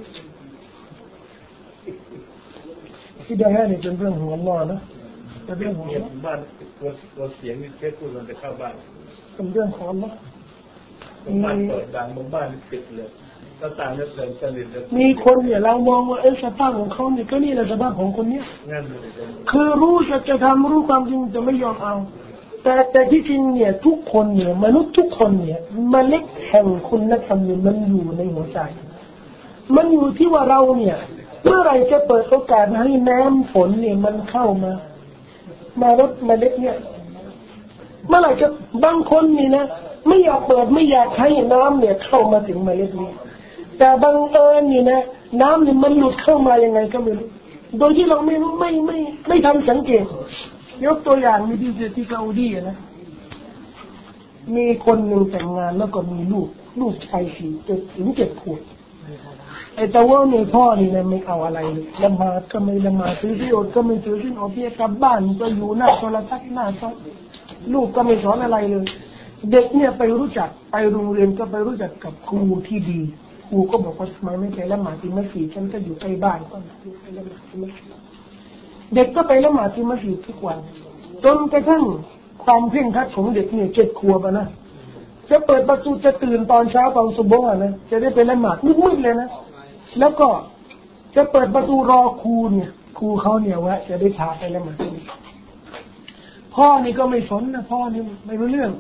ที่ได้ให้นี่เป็นเรื่องของอัลลอฮ์นะเป็นเรื่องของบ้านตัวเสียงนี่แค่พูดมันจะเข้าบ้านเป็นเรื่องของอัลลอฮ์บ้านเปิดดังบ้านปิดเลยก็ต่างกันเสริมสนิทมีคนเนี่ยเรามองว่าเออสภาพของเขาเนี่ยก็นี่แหละสภาพของคนเนี้ยคือรู้จะจะทำรู้ความจริงจะไม่ยอมเอาแต่แต่ที่จริงเนี่ยทุกคนเนี่ยมนุษย์ทุกคนเนี่ยเมล็ดแห่งคุณธรรมเนี่ยมันอยู่ในหัวใจมันอยู่ที่ว่าเราเนี่ยเมื่อไรจะเปิดโอกาสให้น้ำฝนเนี่ยมันเข้ามามาลดเมล็ดเนี่ยเมื่อไรจะบางคนนี่นะไม่อยากเปิดไม่อยากให้น้ำเนี่ยเข้ามาถึงเมล็ดนี้แต่บางเอิญนี่นะน้ำเนี่ยมันหลุดเข้ามายังไงก็ไม่รู้โดยที่เราไม่ไม่ไม่ไม่ทำสังเกตยกตัวอย่างมีที่ที่ซาอุดีนะมีคนหนึ่งแต่งงานแล้วก็มีลูกลูกชายสี่เจ็ดถึงเจ็ดขวบไอ้ตัวว่ามีพ่อนี่นะไม่เอาอะไรเลยละหมาดก็ไม่ละหมาดซื้อที่อดก็ไม่ซื้อที่อดเบี้ยกลับบ้านก็อยู่หน้าโทรทัศน์หน้าจอลูกก็ไม่สอนอะไรเลยเด็กเนี่ยไปรู้จักไปโรงเรียนก็ไปรู้จักกับครูที่ดีครูก็บอกว่าทำไมไม่ไปละหมาดที่มัสยิดฉันก็อยู่ใกล้บ้านก็ไปละหมาดที่มัสยิดเด็กก็ไปละหมาดที่มัสยิดทุกวันจนกระทั่งความเพ่งคัดของเด็กเนี่ยเจ็ดขวบนะจะเปิดประตูจะตื่นตอนเช้าตอนสุโบห์นะจะได้ไปละหมาดมืดๆเลยนะแล้วก็จะเปิดประตูรอครูเนี่ยครูเขาเนี่ยว่าจะได้พาไปละหมาดพ่อนี่ก็ไม่สนนะพ่อนี่ไม่รู้เรื่อง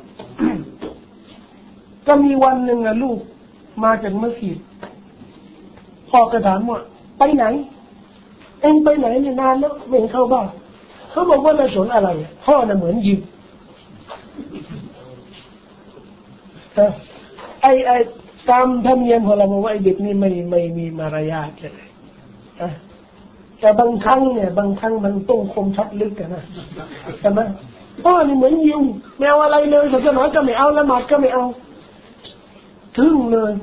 ก็มีวันหนึ่งอะลูกมาจากมัสยิดพ่อก็ถามว่าไปไหนเอ็งไปไหนเนี่ยนานแล้วไม่เข้าบ้านเขาบอกว่าไม่สนอะไรพ่อน่ะเหมือนยิบไอไอตามธรรมเนียมของเราบอกว่าไอเด็กนี่ไม่ไม่มีมารยาทเลยแต่บางครั้งเนี่ยบางครั้งมันต้องคมชัดลึกกันนะใช่ไหมพ่อนี่เหมือนยิวไม่เอาอะไรเลยศาสนาก็ไม่เอาละหมาดก็ไม่เอาถึงเลย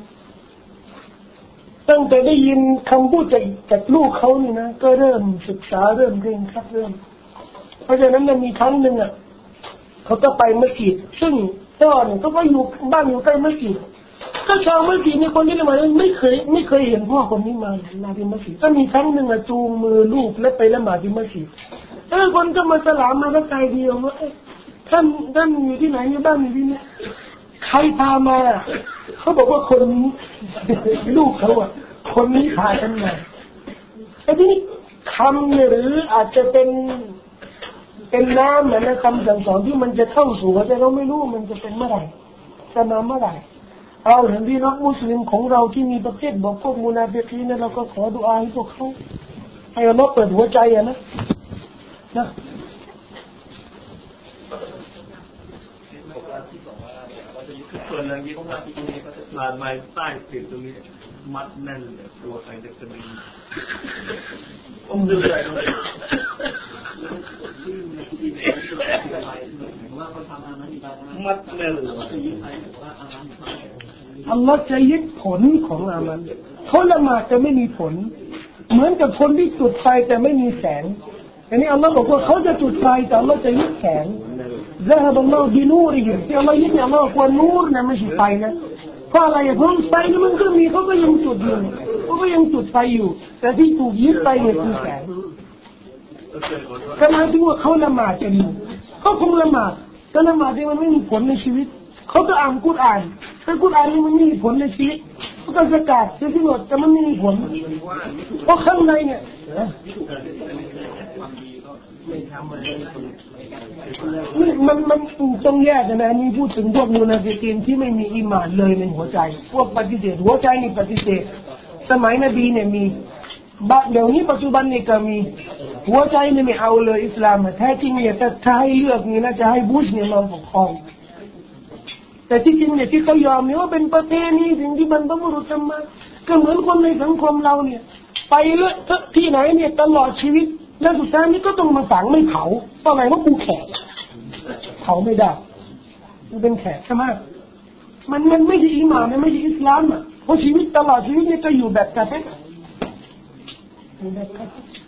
ตั้งแต่ได้ยินคำพูดจากจากลูกเขานี่นะก็เริ่มศึกษาเริ่มเรียนครับเริ่มเพราะฉะนั้นมันมีครั้งหนึ่งอ่ะเขาก็ไปมัสยิดซึ่งพ่อเนี่ยก็ไปอยู่บ้านอยู่ใกล้มัสยิดก็ชาวมัสยิดนี่คนที่ละหมาดไม่เคยไม่เคยเห็นพ่อคนนี้มามาที่มัสยิดก็มีครั้งหนึ่งอ่ะจูงมือลูกและไปละหมาดที่มัสยิดเออคนก็มาสลามมาแล้วใจเดียวว่าท่านท่านอยู่ที่ไหนอยู่บ้านอยู่ที่นี่ใครพามาเขาบอกว่าคนนี้ลูกเขาอ่ะคนนี้พาฉันมาไอ้ที่นี่คำหรืออาจจะเป็นเป็นน้ำเหมือนคำสั่งสอนที่มันจะเข้าสู่แต่เราไม่รู้มันจะเป็นเมื่อไหร่จะมาเมื่อไหร่เราเห็นพี่น้องมุสลิมของเราที่มีประเภทบอกพวกมุนาฟิกีนเราก็ขอดุอาให้พวกเขาให้อัลเลาะห์เปิดหัวใจอ่ะนะนะส่วนอย่างนี้ของเราที่ตรงนี้ก็จะลานไม้ใต้ติดตรงนี้มัดแน่นเลยตัวใครจะกระดิ่งผมดูใจตรงนี้มัดแน่นอัลลอฮ์จะยึดผลของอามันเขาละหมาดจะไม่มีผลเหมือนกับคนที่จุดไฟแต่ไม่มีแสงอันนี้อัลลอฮ์บอกว่าเขาจะจุดไฟแต่อัลลอฮ์จะยึดแสงذهب الله بنورهم ที่อัลลอฮ์ยึดเนี่ยอัลลอฮ์ว่านูรนะไม่ใช่ไฟนะเพราะอะไรเพราะไฟนี่มันก็มีเขาก็ยังจุดอยู่เขาก็ยังจุดไฟอยู่แต่ที่ถูกยึดไปเนี่ยคือแสงก็หมายถึงว่าเขาละหมาดกันอยู่เขาคงละหมาดแต่ละหมาดที่มันไม่มีผลในชีวิตเขาก็อ่านกุรอานแต่กุรอานนี่มันไม่มีผลในชีวิตเขาก็จะกาดจะที่หมดแต่มันไม่มีผลเพราะข้างในเนี่ยนี่มันมันต้องแยกนะนี่พูดถึงพวกมุนาฟิกีนที่ไม่มีอีหม่านเลยในหัวใจพวกปฏิเสธหัวใจนี่ปฏิเสธสมัยนบีเนี่ยมีบะเดี๋ยวนี้ปัจจุบันนี่ก็มีหัวใจนี่ไม่เอาเลยอิสลามแท้จริงเนี่ยถ้าให้เลือกนี่นะจะให้บุชเนี่ยมาปกครองแต่ที่จริงเนี่ยที่เขายอมเนี่ยว่าเป็นประเพณีสิ่งที่บรรพบุรุษทำมาก็เหมือนคนในสังคมเราเนี่ยไปเลือกที่ไหนเนี่ยตลอดชีวิตแล้วสุดท้ายนี่ก็ต้องมาฝังไม่เผาเพราะอะไรว่ากูแขกเผาไม่ได้มันเป็นแขกใช่ไหมมันมันไม่ใช่อีหม่านมันไม่ใช่อิสลามอ่ะเพราะชีวิตตลอดชีวิตเนี่ยก็อยู่แบบกาเฟรอยู่แบบกาเฟร